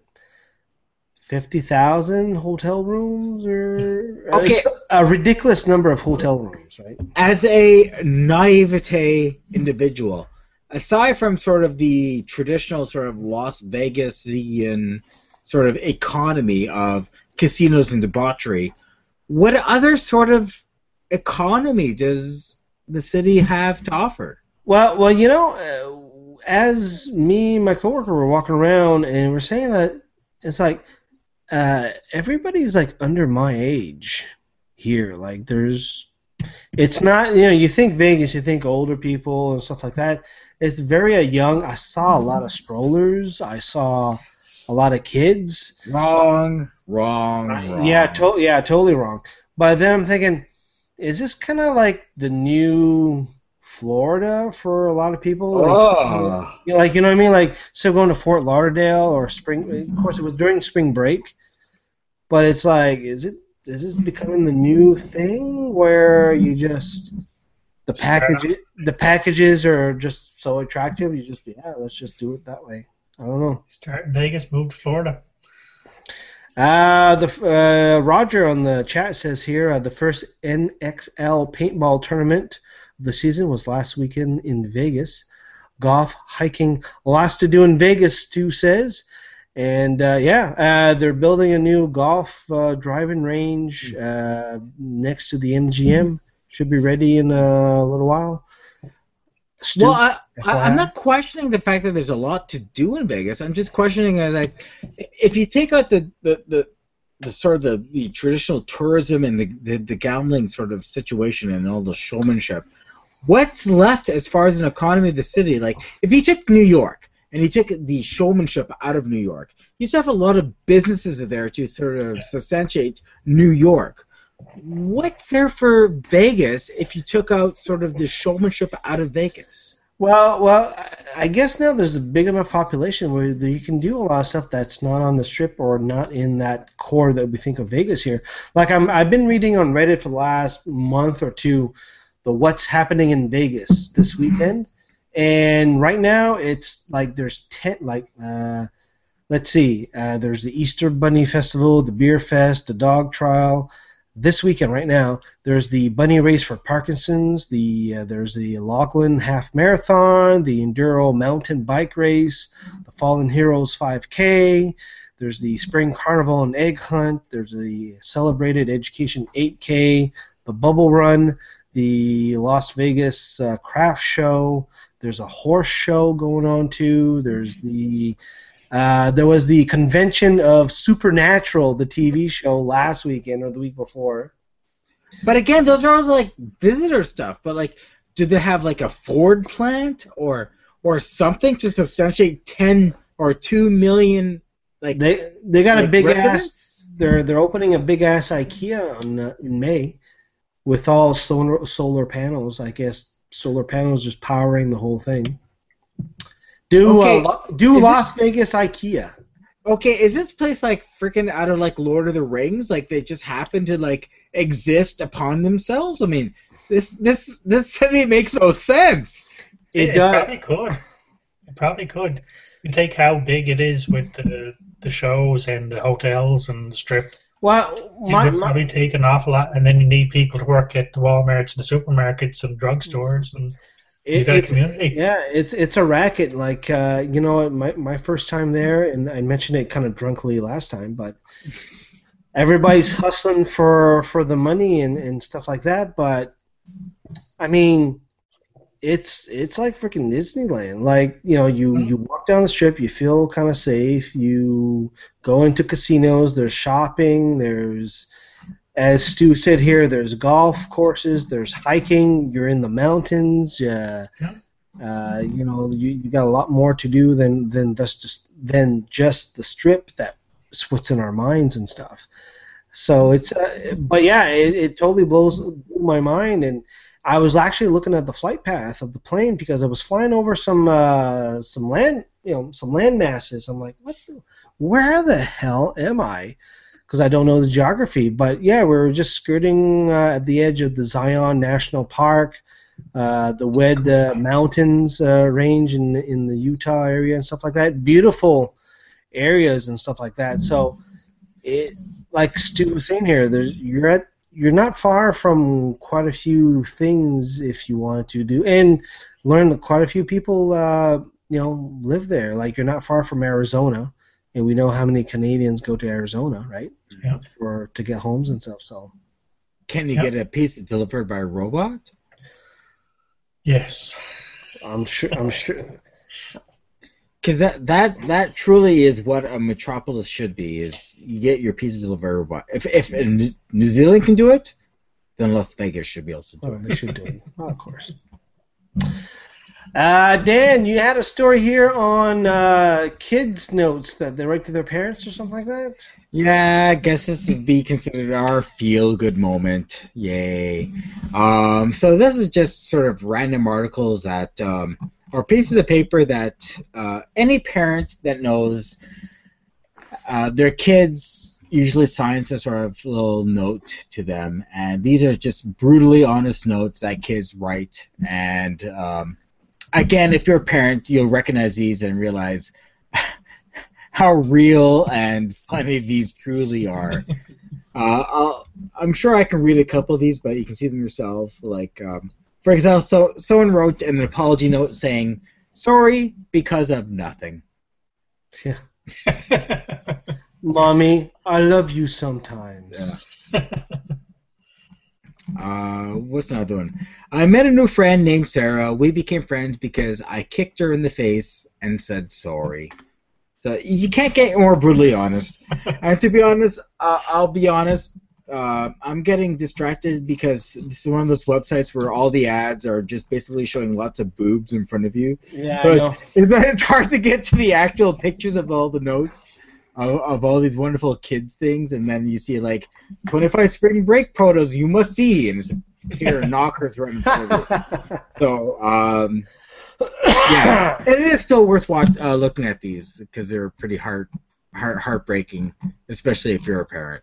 50,000 hotel rooms, or a ridiculous number of hotel rooms, right? As a naivete individual, aside from sort of the traditional sort of Las Vegas-ian sort of economy of casinos and debauchery, what other sort of economy does the city have to offer? Well, you know, as me and my coworker were walking around, and we're saying that it's like everybody's like under my age here. Like it's not, you know, you think Vegas, you think older people and stuff like that. It's very young. I saw a lot of strollers. I saw a lot of kids. Wrong. Yeah, totally wrong. But then I'm thinking, is this kind of like the new Florida for a lot of people? Like, you know what I mean? Like, so going to Fort Lauderdale or spring. Of course, it was during spring break. But it's like, is this becoming the new thing where you just the packages are just so attractive? You just let's just do it that way. I don't know. Start in Vegas, move to Florida. Roger on the chat says here the first NXL paintball tournament of the season was last weekend in Vegas. Golf, hiking, lots to do in Vegas, Stu says. And they're building a new golf driving range next to the MGM. Should be ready in a little while. Well, I'm not questioning the fact that there's a lot to do in Vegas. I'm just questioning like if you take out the sort of the traditional tourism and the gambling sort of situation and all the showmanship, what's left as far as an economy of the city? Like if you took New York and you took the showmanship out of New York, you still have a lot of businesses there to sort of substantiate New York. What's there for Vegas if you took out sort of the showmanship out of Vegas? Well, I guess now there's a big enough population where you can do a lot of stuff that's not on the Strip or not in that core that we think of Vegas here. Like I've been reading on Reddit for the last month or two the what's happening in Vegas this weekend, and right now it's like there's 10 let's see, there's the Easter Bunny Festival, the Beer Fest, the Dog Trial. This weekend, right now, there's the Bunny Race for Parkinson's. There's the Lachlan Half Marathon, the Enduro Mountain Bike Race, the Fallen Heroes 5K. There's the Spring Carnival and Egg Hunt. There's the Celebrated Education 8K, the Bubble Run, the Las Vegas Craft Show. There's a horse show going on too. There's there was the convention of Supernatural, the TV show, last weekend or the week before. But again, those are all like visitor stuff. But like, do they have like a Ford plant or something to substantiate 10 or 2 million? Like they got a big residents? ass. They're opening a big ass IKEA in May with all solar panels. I guess solar panels just powering the whole thing. Las Vegas IKEA. Okay, is this place like freaking out of like Lord of the Rings? Like they just happen to like exist upon themselves? I mean, this city makes no sense. It probably could. It probably could. You take how big it is with the shows and the hotels and the Strip. Well, It would probably take an awful lot, and then you need people to work at the Walmarts, the supermarkets, and drugstores, and you got a community. Yeah, it's a racket. Like you know what, my first time there, and I mentioned it kind of drunkly last time, but everybody's hustling for the money and stuff like that. But I mean, it's like freaking Disneyland. Like, you know, you walk down the strip, you feel kind of safe. You go into casinos. There's shopping. There's, as Stu said here, there's golf courses. There's hiking. You're in the mountains. You know, you got a lot more to do than just the strip. That's what's in our minds and stuff. So it's, but yeah, it totally blew my mind. And I was actually looking at the flight path of the plane because I was flying over some land, you know, some land masses. I'm like, where the hell am I? Because I don't know the geography. But yeah, we were just skirting at the edge of the Zion National Park, the Wed Mountains range in the Utah area and stuff like that. Beautiful areas and stuff like that. So it, like Stu was saying here, you're not far from quite a few things if you wanted to do, and learn that quite a few people, you know, live there. Like, you're not far from Arizona, and we know how many Canadians go to Arizona, right? Yeah. To get homes and stuff. So, can you get a pizza delivered by a robot? Yes, I'm sure. Because that truly is what a metropolis should be, is you get your pizza delivered by. If New Zealand can do it, then Las Vegas should be able to do it. They should do it. Oh, of course. Dan, you had a story here on kids' notes that they write to their parents or something like that? Yeah, I guess this would be considered our feel-good moment. Yay. So this is just sort of random articles that... or pieces of paper that any parent that knows their kids usually signs some sort of little note to them, and these are just brutally honest notes that kids write. And again, if you're a parent, you'll recognize these and realize how real and funny these truly are. I'm sure I can read a couple of these, but you can see them yourself. Like, for example, someone wrote an apology note saying, "Sorry because of nothing." Yeah. Mommy, I love you sometimes. Yeah. What's another one? I met a new friend named Sarah. We became friends because I kicked her in the face and said sorry. So you can't get more brutally honest. And to be honest, I'll be honest, I'm getting distracted because this is one of those websites where all the ads are just basically showing lots of boobs in front of you. Yeah, so it's hard to get to the actual pictures of all the notes of all these wonderful kids things, and then you see like 25 spring break photos you must see, and it's a pair of knockers right in front of you. So yeah, it is still worth looking at these because they're pretty heartbreaking, especially if you're a parent.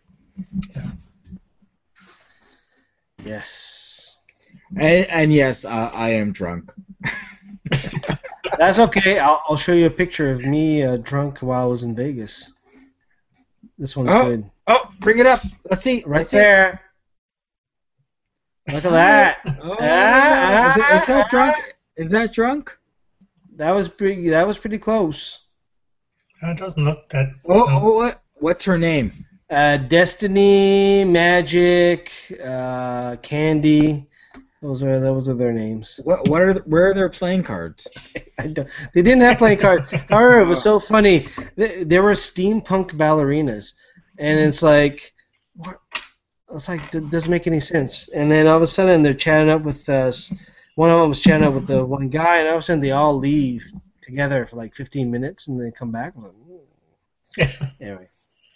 Yes. And yes, I am drunk. That's okay. I'll show you a picture of me drunk while I was in Vegas. This one's good. Oh, bring it up. Let's see. Right there. Look at that. Oh, is that drunk? Is that drunk? That was pretty close. It doesn't look that. What's her name? Destiny, Magic, Candy. Those are their names. Where are their playing cards? They didn't have playing cards. However, it was so funny. There were steampunk ballerinas, and it's like, what? It's like, it doesn't make any sense. And then all of a sudden they're chatting up with us. One of them was chatting up with the one guy, and all of a sudden they all leave together for like 15 minutes, and they come back. Anyway.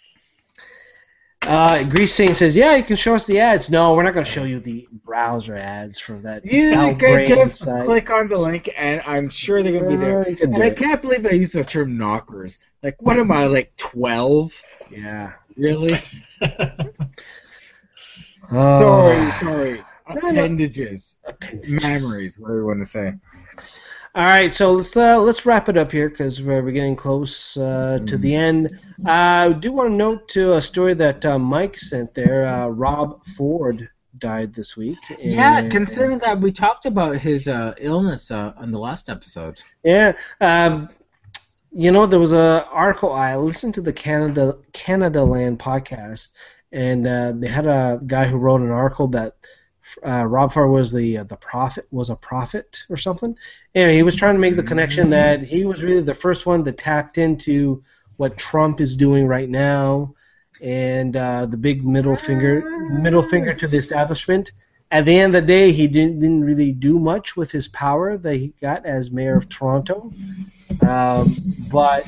Grease Saint says, "Yeah, you can show us the ads." No, we're not going to show you the browser ads from that. You can just click on the link, and I'm sure they're going to be there. And I can't believe I used the term knockers. Like, what am I, like 12? Yeah. Really? Sorry. Appendages. Memories, whatever you want to say. All right, so let's wrap it up here because we're getting close to the end. I do want to note to a story that Mike sent there. Rob Ford died this week. Yeah, considering that we talked about his illness on the last episode. Yeah, there was a article. I listened to the Canada Land podcast, and they had a guy who wrote an article that Rob Ford was a prophet or something. Anyway, he was trying to make the connection that he was really the first one that tapped into what Trump is doing right now, and the big middle finger to the establishment. At the end of the day, he didn't really do much with his power that he got as mayor of Toronto. But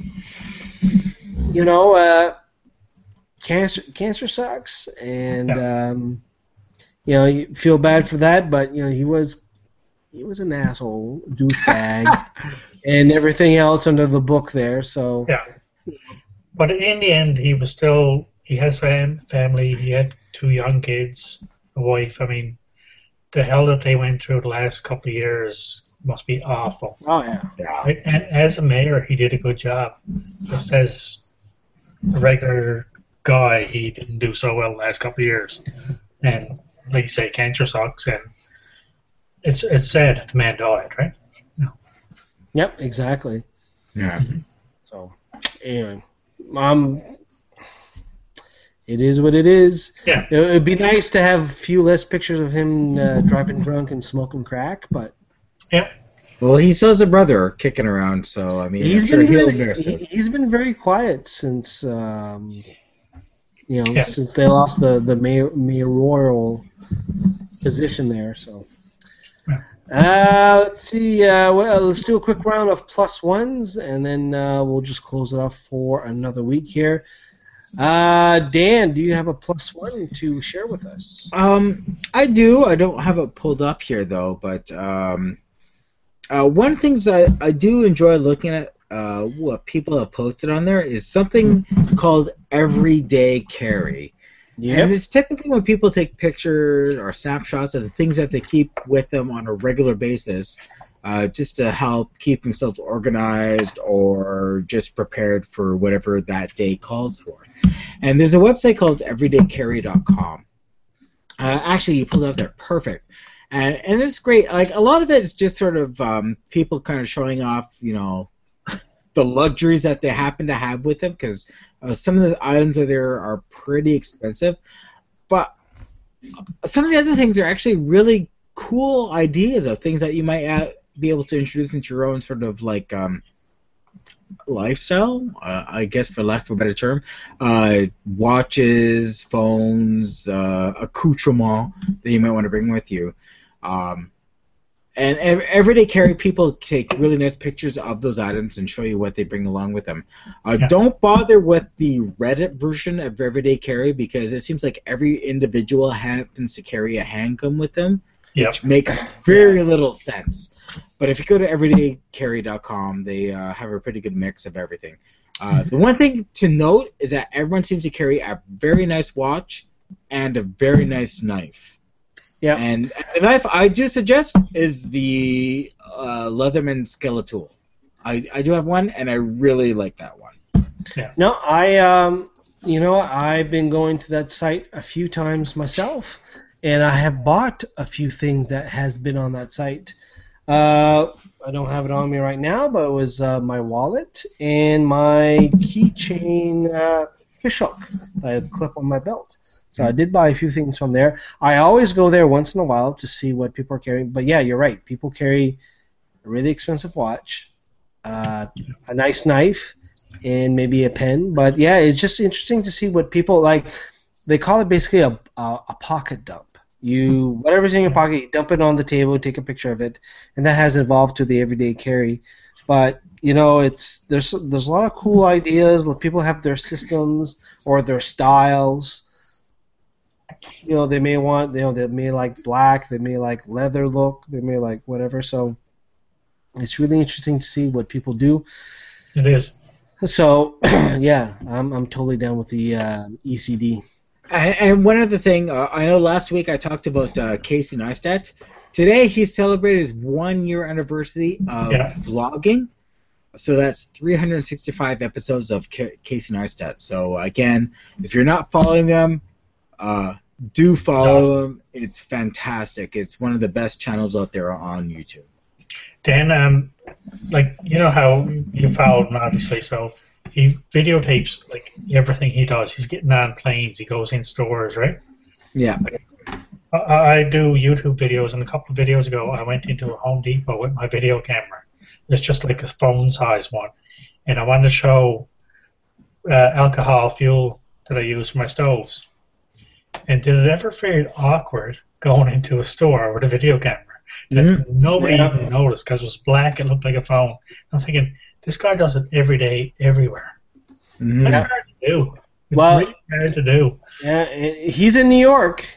cancer sucks, and you feel bad for that. But he was an asshole, douchebag, and everything else under the book there. So yeah, but in the end, he has family. He had 2 young kids, a wife. I mean, the hell that they went through the last couple of years must be awful. Oh yeah. Right? And as a mayor, he did a good job. Just as a regular guy, he didn't do so well the last couple of years. And like you say, cancer sucks, and it's sad that the man died, right? No. Yep, exactly. Yeah. So anyway, it is what it is. Yeah. It would be nice to have a few less pictures of him driving drunk and smoking crack, but yeah. Well, he still has a brother kicking around, so I mean, I'm sure he'll miss it. He's been very quiet since since they lost the mayoral position there. So let's see. Let's do a quick round of plus ones, and then we'll just close it off for another week here. Dan, do you have a plus one to share with us? I do. I don't have it pulled up here though, but one of the things I do enjoy looking at what people have posted on there is something called Everyday Carry. Yeah. And it's typically when people take pictures or snapshots of the things that they keep with them on a regular basis, just to help keep themselves organized or just prepared for whatever that day calls for. And there's a website called everydaycarry.com. Actually, you pulled it up there. Perfect. And it's great. Like, a lot of it is just sort of people kind of showing off, the luxuries that they happen to have with them, because some of the items that there are pretty expensive. But some of the other things are actually really cool ideas of things that you might be able to introduce into your own sort of like lifestyle, I guess, for lack of a better term. Watches, phones, accoutrement that you might want to bring with you. And Everyday Carry people take really nice pictures of those items and show you what they bring along with them. Don't bother with the Reddit version of Everyday Carry, because it seems like every individual happens to carry a handgun with them, which makes very little sense. But if you go to everydaycarry.com, they have a pretty good mix of everything. The one thing to note is that everyone seems to carry a very nice watch and a very nice knife. Yeah. And the knife I do suggest is the Leatherman Skeletool. I do have one, and I really like that one. Yeah. No, I've been going to that site a few times myself, and I have bought a few things that has been on that site. I don't have it on me right now, but it was my wallet and my keychain fish hook that I clip on my belt. So I did buy a few things from there. I always go there once in a while to see what people are carrying. But yeah, you're right. People carry a really expensive watch, a nice knife, and maybe a pen. But yeah, it's just interesting to see what people like. They call it basically a pocket dump. Whatever's in your pocket, you dump it on the table, take a picture of it, and that has evolved to the Everyday Carry. But there's a lot of cool ideas. People have their systems or their styles. They may want, they may like black, they may like leather look, they may like whatever. So it's really interesting to see what people do. It is. So yeah, I'm totally down with the ECD. And one other thing, I know last week I talked about Casey Neistat. Today he celebrated his 1-year anniversary of vlogging. So that's 365 episodes of Casey Neistat. So again, if you're not following him, do follow him. It's fantastic. It's one of the best channels out there on YouTube. Dan, like, you know how you followed him, obviously, so he videotapes like everything he does. He's getting on planes, he goes in stores, right? Yeah. I do YouTube videos, and a couple of videos ago I went into a Home Depot with my video camera. It's just like a phone size one, and I wanted to show alcohol fuel that I use for my stoves. And did it ever feel awkward going into a store with a video camera that nobody even noticed because it was black, it looked like a phone? I'm thinking, this guy does it every day, everywhere. It's hard to do. It's really hard to do. Yeah, he's in New York.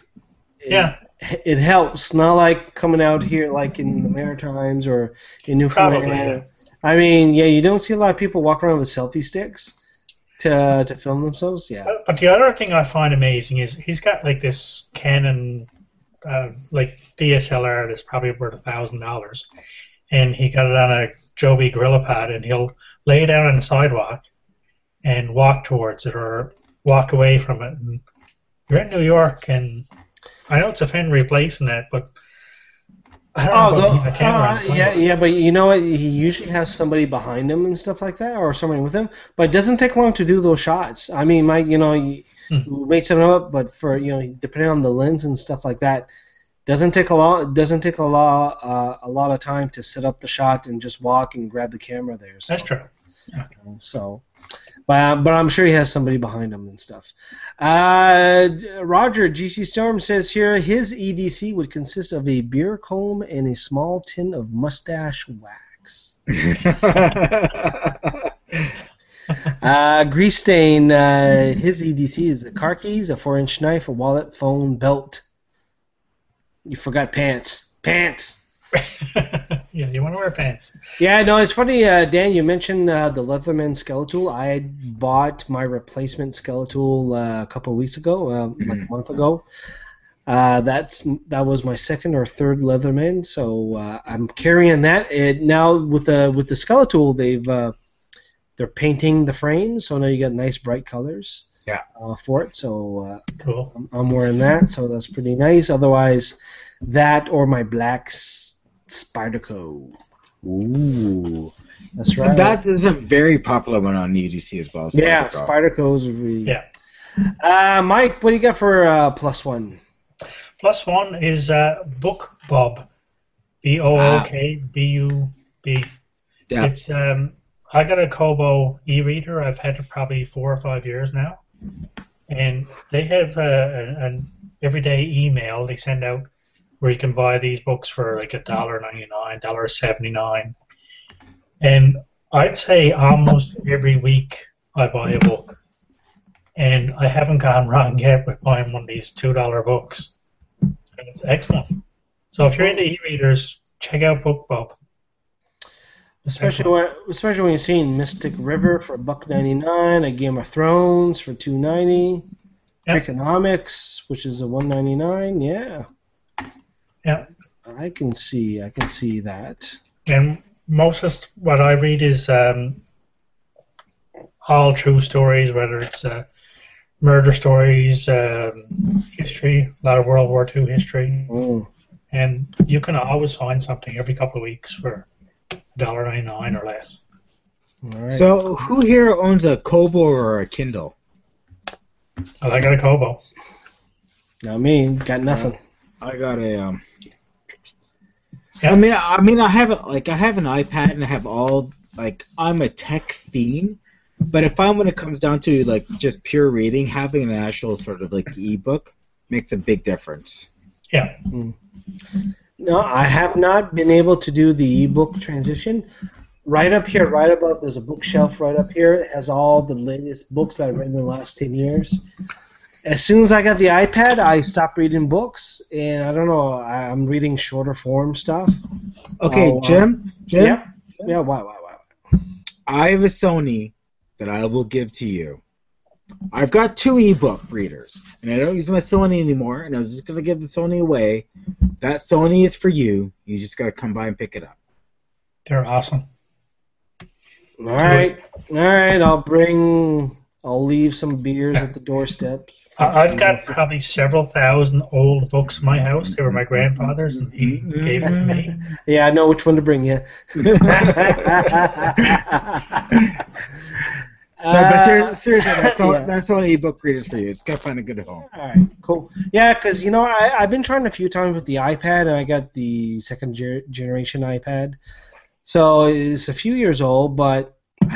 It helps. Not like coming out here like in the Maritimes or in Newfoundland. Probably, yeah. I mean, you don't see a lot of people walk around with selfie sticks to film themselves. Yeah. But the other thing I find amazing is he's got like this Canon like DSLR that's probably worth $1,000, and he got it on a Joby GorillaPod, and he'll lay it down on the sidewalk and walk towards it or walk away from it. And you're in New York, and I know it's a Fenrir replacing that, but I don't know about a camera on yeah, but you know what? He usually has somebody behind him and stuff like that, or somebody with him. But it doesn't take long to do those shots. I mean, Mike, you make something up, but for depending on the lens and stuff like that, doesn't take a lot. Doesn't take a lot of time to set up the shot and just walk and grab the camera there. So. That's true. Yeah. So. But I'm sure he has somebody behind him and stuff. Roger, GC Storm says here, his EDC would consist of a beer comb and a small tin of mustache wax. Grease Stain, his EDC is the car keys, a 4-inch knife, a wallet, phone, belt. You forgot pants. Pants! Yeah, you want to wear pants. Yeah, no, it's funny, Dan, you mentioned the Leatherman Skeletool. I had bought my replacement Skeletool a couple of weeks ago, like a month ago. That was my second or third Leatherman, so I'm carrying that. Now with the Skeletool, they're painting the frame, so now you got nice bright colors. Yeah. For it, so cool. I'm wearing that, so that's pretty nice. Otherwise, that or my black Spyderco. Ooh. That's right. That is a very popular one on EDC as well. Yeah, Spyderco's really... Yeah. Mike, what do you got for +1? +1 is BookBub. BookBub. Yeah. It's I got a Kobo e-reader. I've had it probably 4 or 5 years now, and they have an everyday email they send out where you can buy these books for like $1.99, $1.79, and I'd say almost every week I buy a book, and I haven't gone wrong yet with buying one of these $2 books, and it's excellent. So if you're into e-readers, check out BookBub. Especially when you're seeing Mystic River for $1.99, a Game of Thrones for $2.90, Economics, which is a $1.99. Yeah. Yeah. I can see that. And most of what I read is all true stories, whether it's murder stories, history, a lot of World War II history, and you can always find something every couple of weeks for $1.99 or less. All right. So, who here owns a Kobo or a Kindle? I got a Kobo. Not me. Got nothing. I got a. I mean, I have an iPad and I have all I'm a tech fiend, but when it comes down to just pure reading, having an actual sort of ebook makes a big difference. Yeah. No, I have not been able to do the ebook transition. Right up here, right above, there's a bookshelf right up here. It has all the latest books that I've read in the last 10 years. As soon as I got the iPad, I stopped reading books, and I don't know, I'm reading shorter form stuff. Okay, Jim? Yeah, why? I have a Sony that I will give to you. I've got 2 ebook readers, and I don't use my Sony anymore, and I was just going to give the Sony away. That Sony is for you. You just got to come by and pick it up. They're awesome. All right. I'll leave some beers at the doorstep. I've got probably several thousand old books in my house. They were my grandfather's, and he gave them to me. Yeah, I know which one to bring you. But seriously, that's all ebook readers for you. It's got to find a good home. All right, cool. Yeah, because I've been trying a few times with the iPad, and I got the second generation iPad. So it's a few years old, but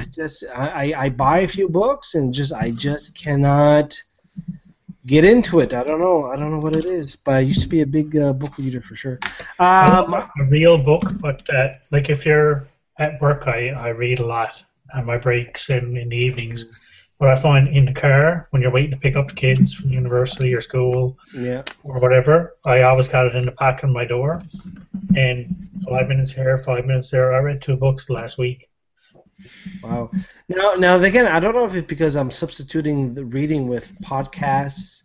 I buy a few books and I just cannot get into it. I don't know what it is, but I used to be a big book reader for sure. A real book, but like if you're at work, I read a lot on my breaks and in the evenings. But I find in the car, when you're waiting to pick up the kids from university or school or whatever, I always got it in the pocket on my door. And 5 minutes here, 5 minutes there. I read 2 books last week. Wow. Now again, I don't know if it's because I'm substituting the reading with podcasts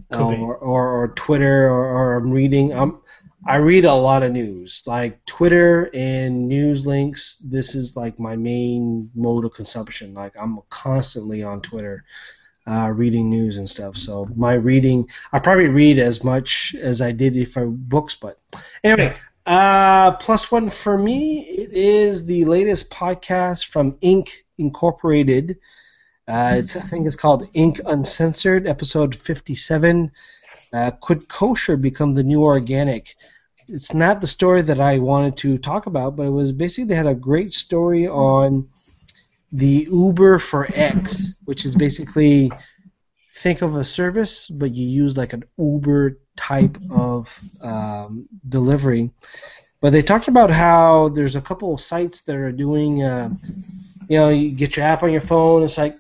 or Twitter or I'm reading. I read a lot of news, like Twitter and news links. This is like my main mode of consumption. Like I'm constantly on Twitter, reading news and stuff. So my reading, I probably read as much as I did if I books. But anyway, plus one for me. It is the latest podcast from Ink Incorporated. I think it's called Ink Uncensored, episode 57. Could kosher become the new organic? It's not the story that I wanted to talk about, but it was basically they had a great story on the Uber for X, which is basically think of a service, but you use like an Uber type of delivery. But they talked about how there's a couple of sites that are doing, you get your app on your phone. It's like,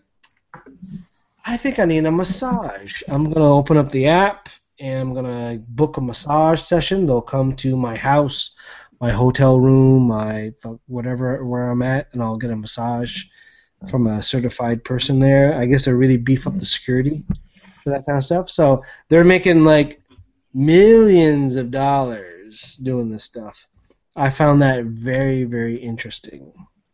I think I need a massage. I'm going to open up the app, and I'm going to book a massage session. They'll come to my house, my hotel room, my whatever, where I'm at, and I'll get a massage from a certified person there. I guess they really beef up the security for that kind of stuff. So they're making like millions of dollars doing this stuff. I found that very, very interesting.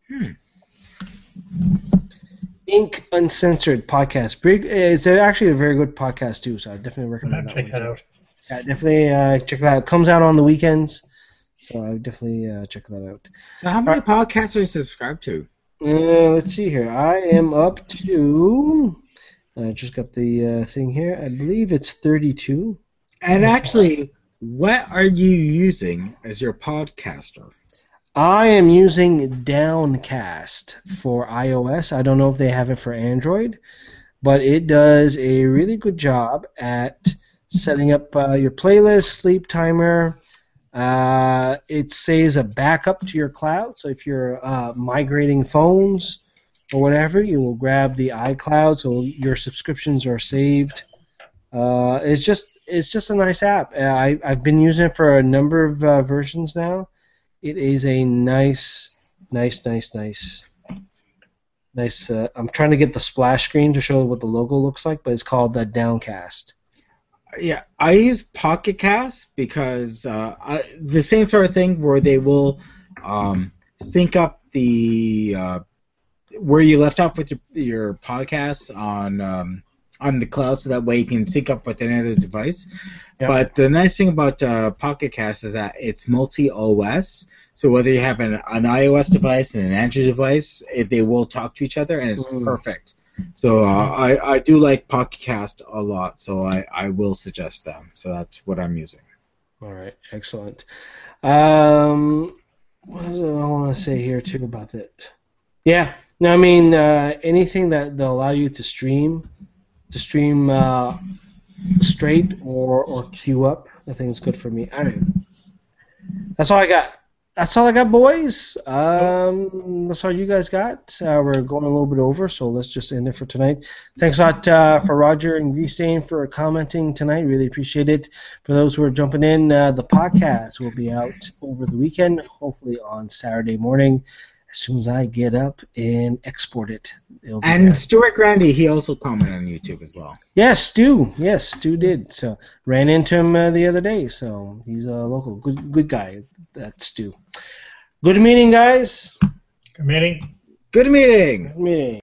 Ink Uncensored podcast. It's actually a very good podcast too, so I definitely recommend that. Check that out. Yeah, definitely check that out. It comes out on the weekends, so I would definitely check that out. So how many podcasts are you subscribed to? Let's see here. I am up to. I just got the thing here. I believe it's 32. And actually, what are you using as your podcaster? I am using Downcast for iOS. I don't know if they have it for Android, but it does a really good job at setting up your playlist, sleep timer. It saves a backup to your cloud, so if you're migrating phones or whatever, you will grab the iCloud, so your subscriptions are saved. It's just a nice app. I've been using it for a number of versions now. It is a nice. I'm trying to get the splash screen to show what the logo looks like, but it's called the Downcast. Yeah, I use Pocket Cast because the same sort of thing where they will sync up the where you left off with your podcasts on the cloud, so that way you can sync up with any other device. Yep. But the nice thing about Pocket Cast is that it's multi-OS, so whether you have an iOS device and an Android device, they will talk to each other, and it's perfect. So I do like Pocket Cast a lot, so I will suggest them. So that's what I'm using. All right, excellent. What does I want to say here too about it? Yeah, no, I mean anything that they'll allow you to stream straight or queue up, I think it's good for me. All right, that's all I got. That's all I got, boys. That's all you guys got. We're going a little bit over, so let's just end it for tonight. Thanks a lot for Roger and Greastain for commenting tonight. Really appreciate it. For those who are jumping in, the podcast will be out over the weekend, hopefully on Saturday morning as soon as I get up and export it. It'll be And there. Stuart Grandy, he also commented on YouTube as well. Yes, Stu. Yes, Stu did. So ran into him the other day. So he's a local good guy. That's Stu. Good meeting, guys. Good meeting. Good meeting. Good meeting.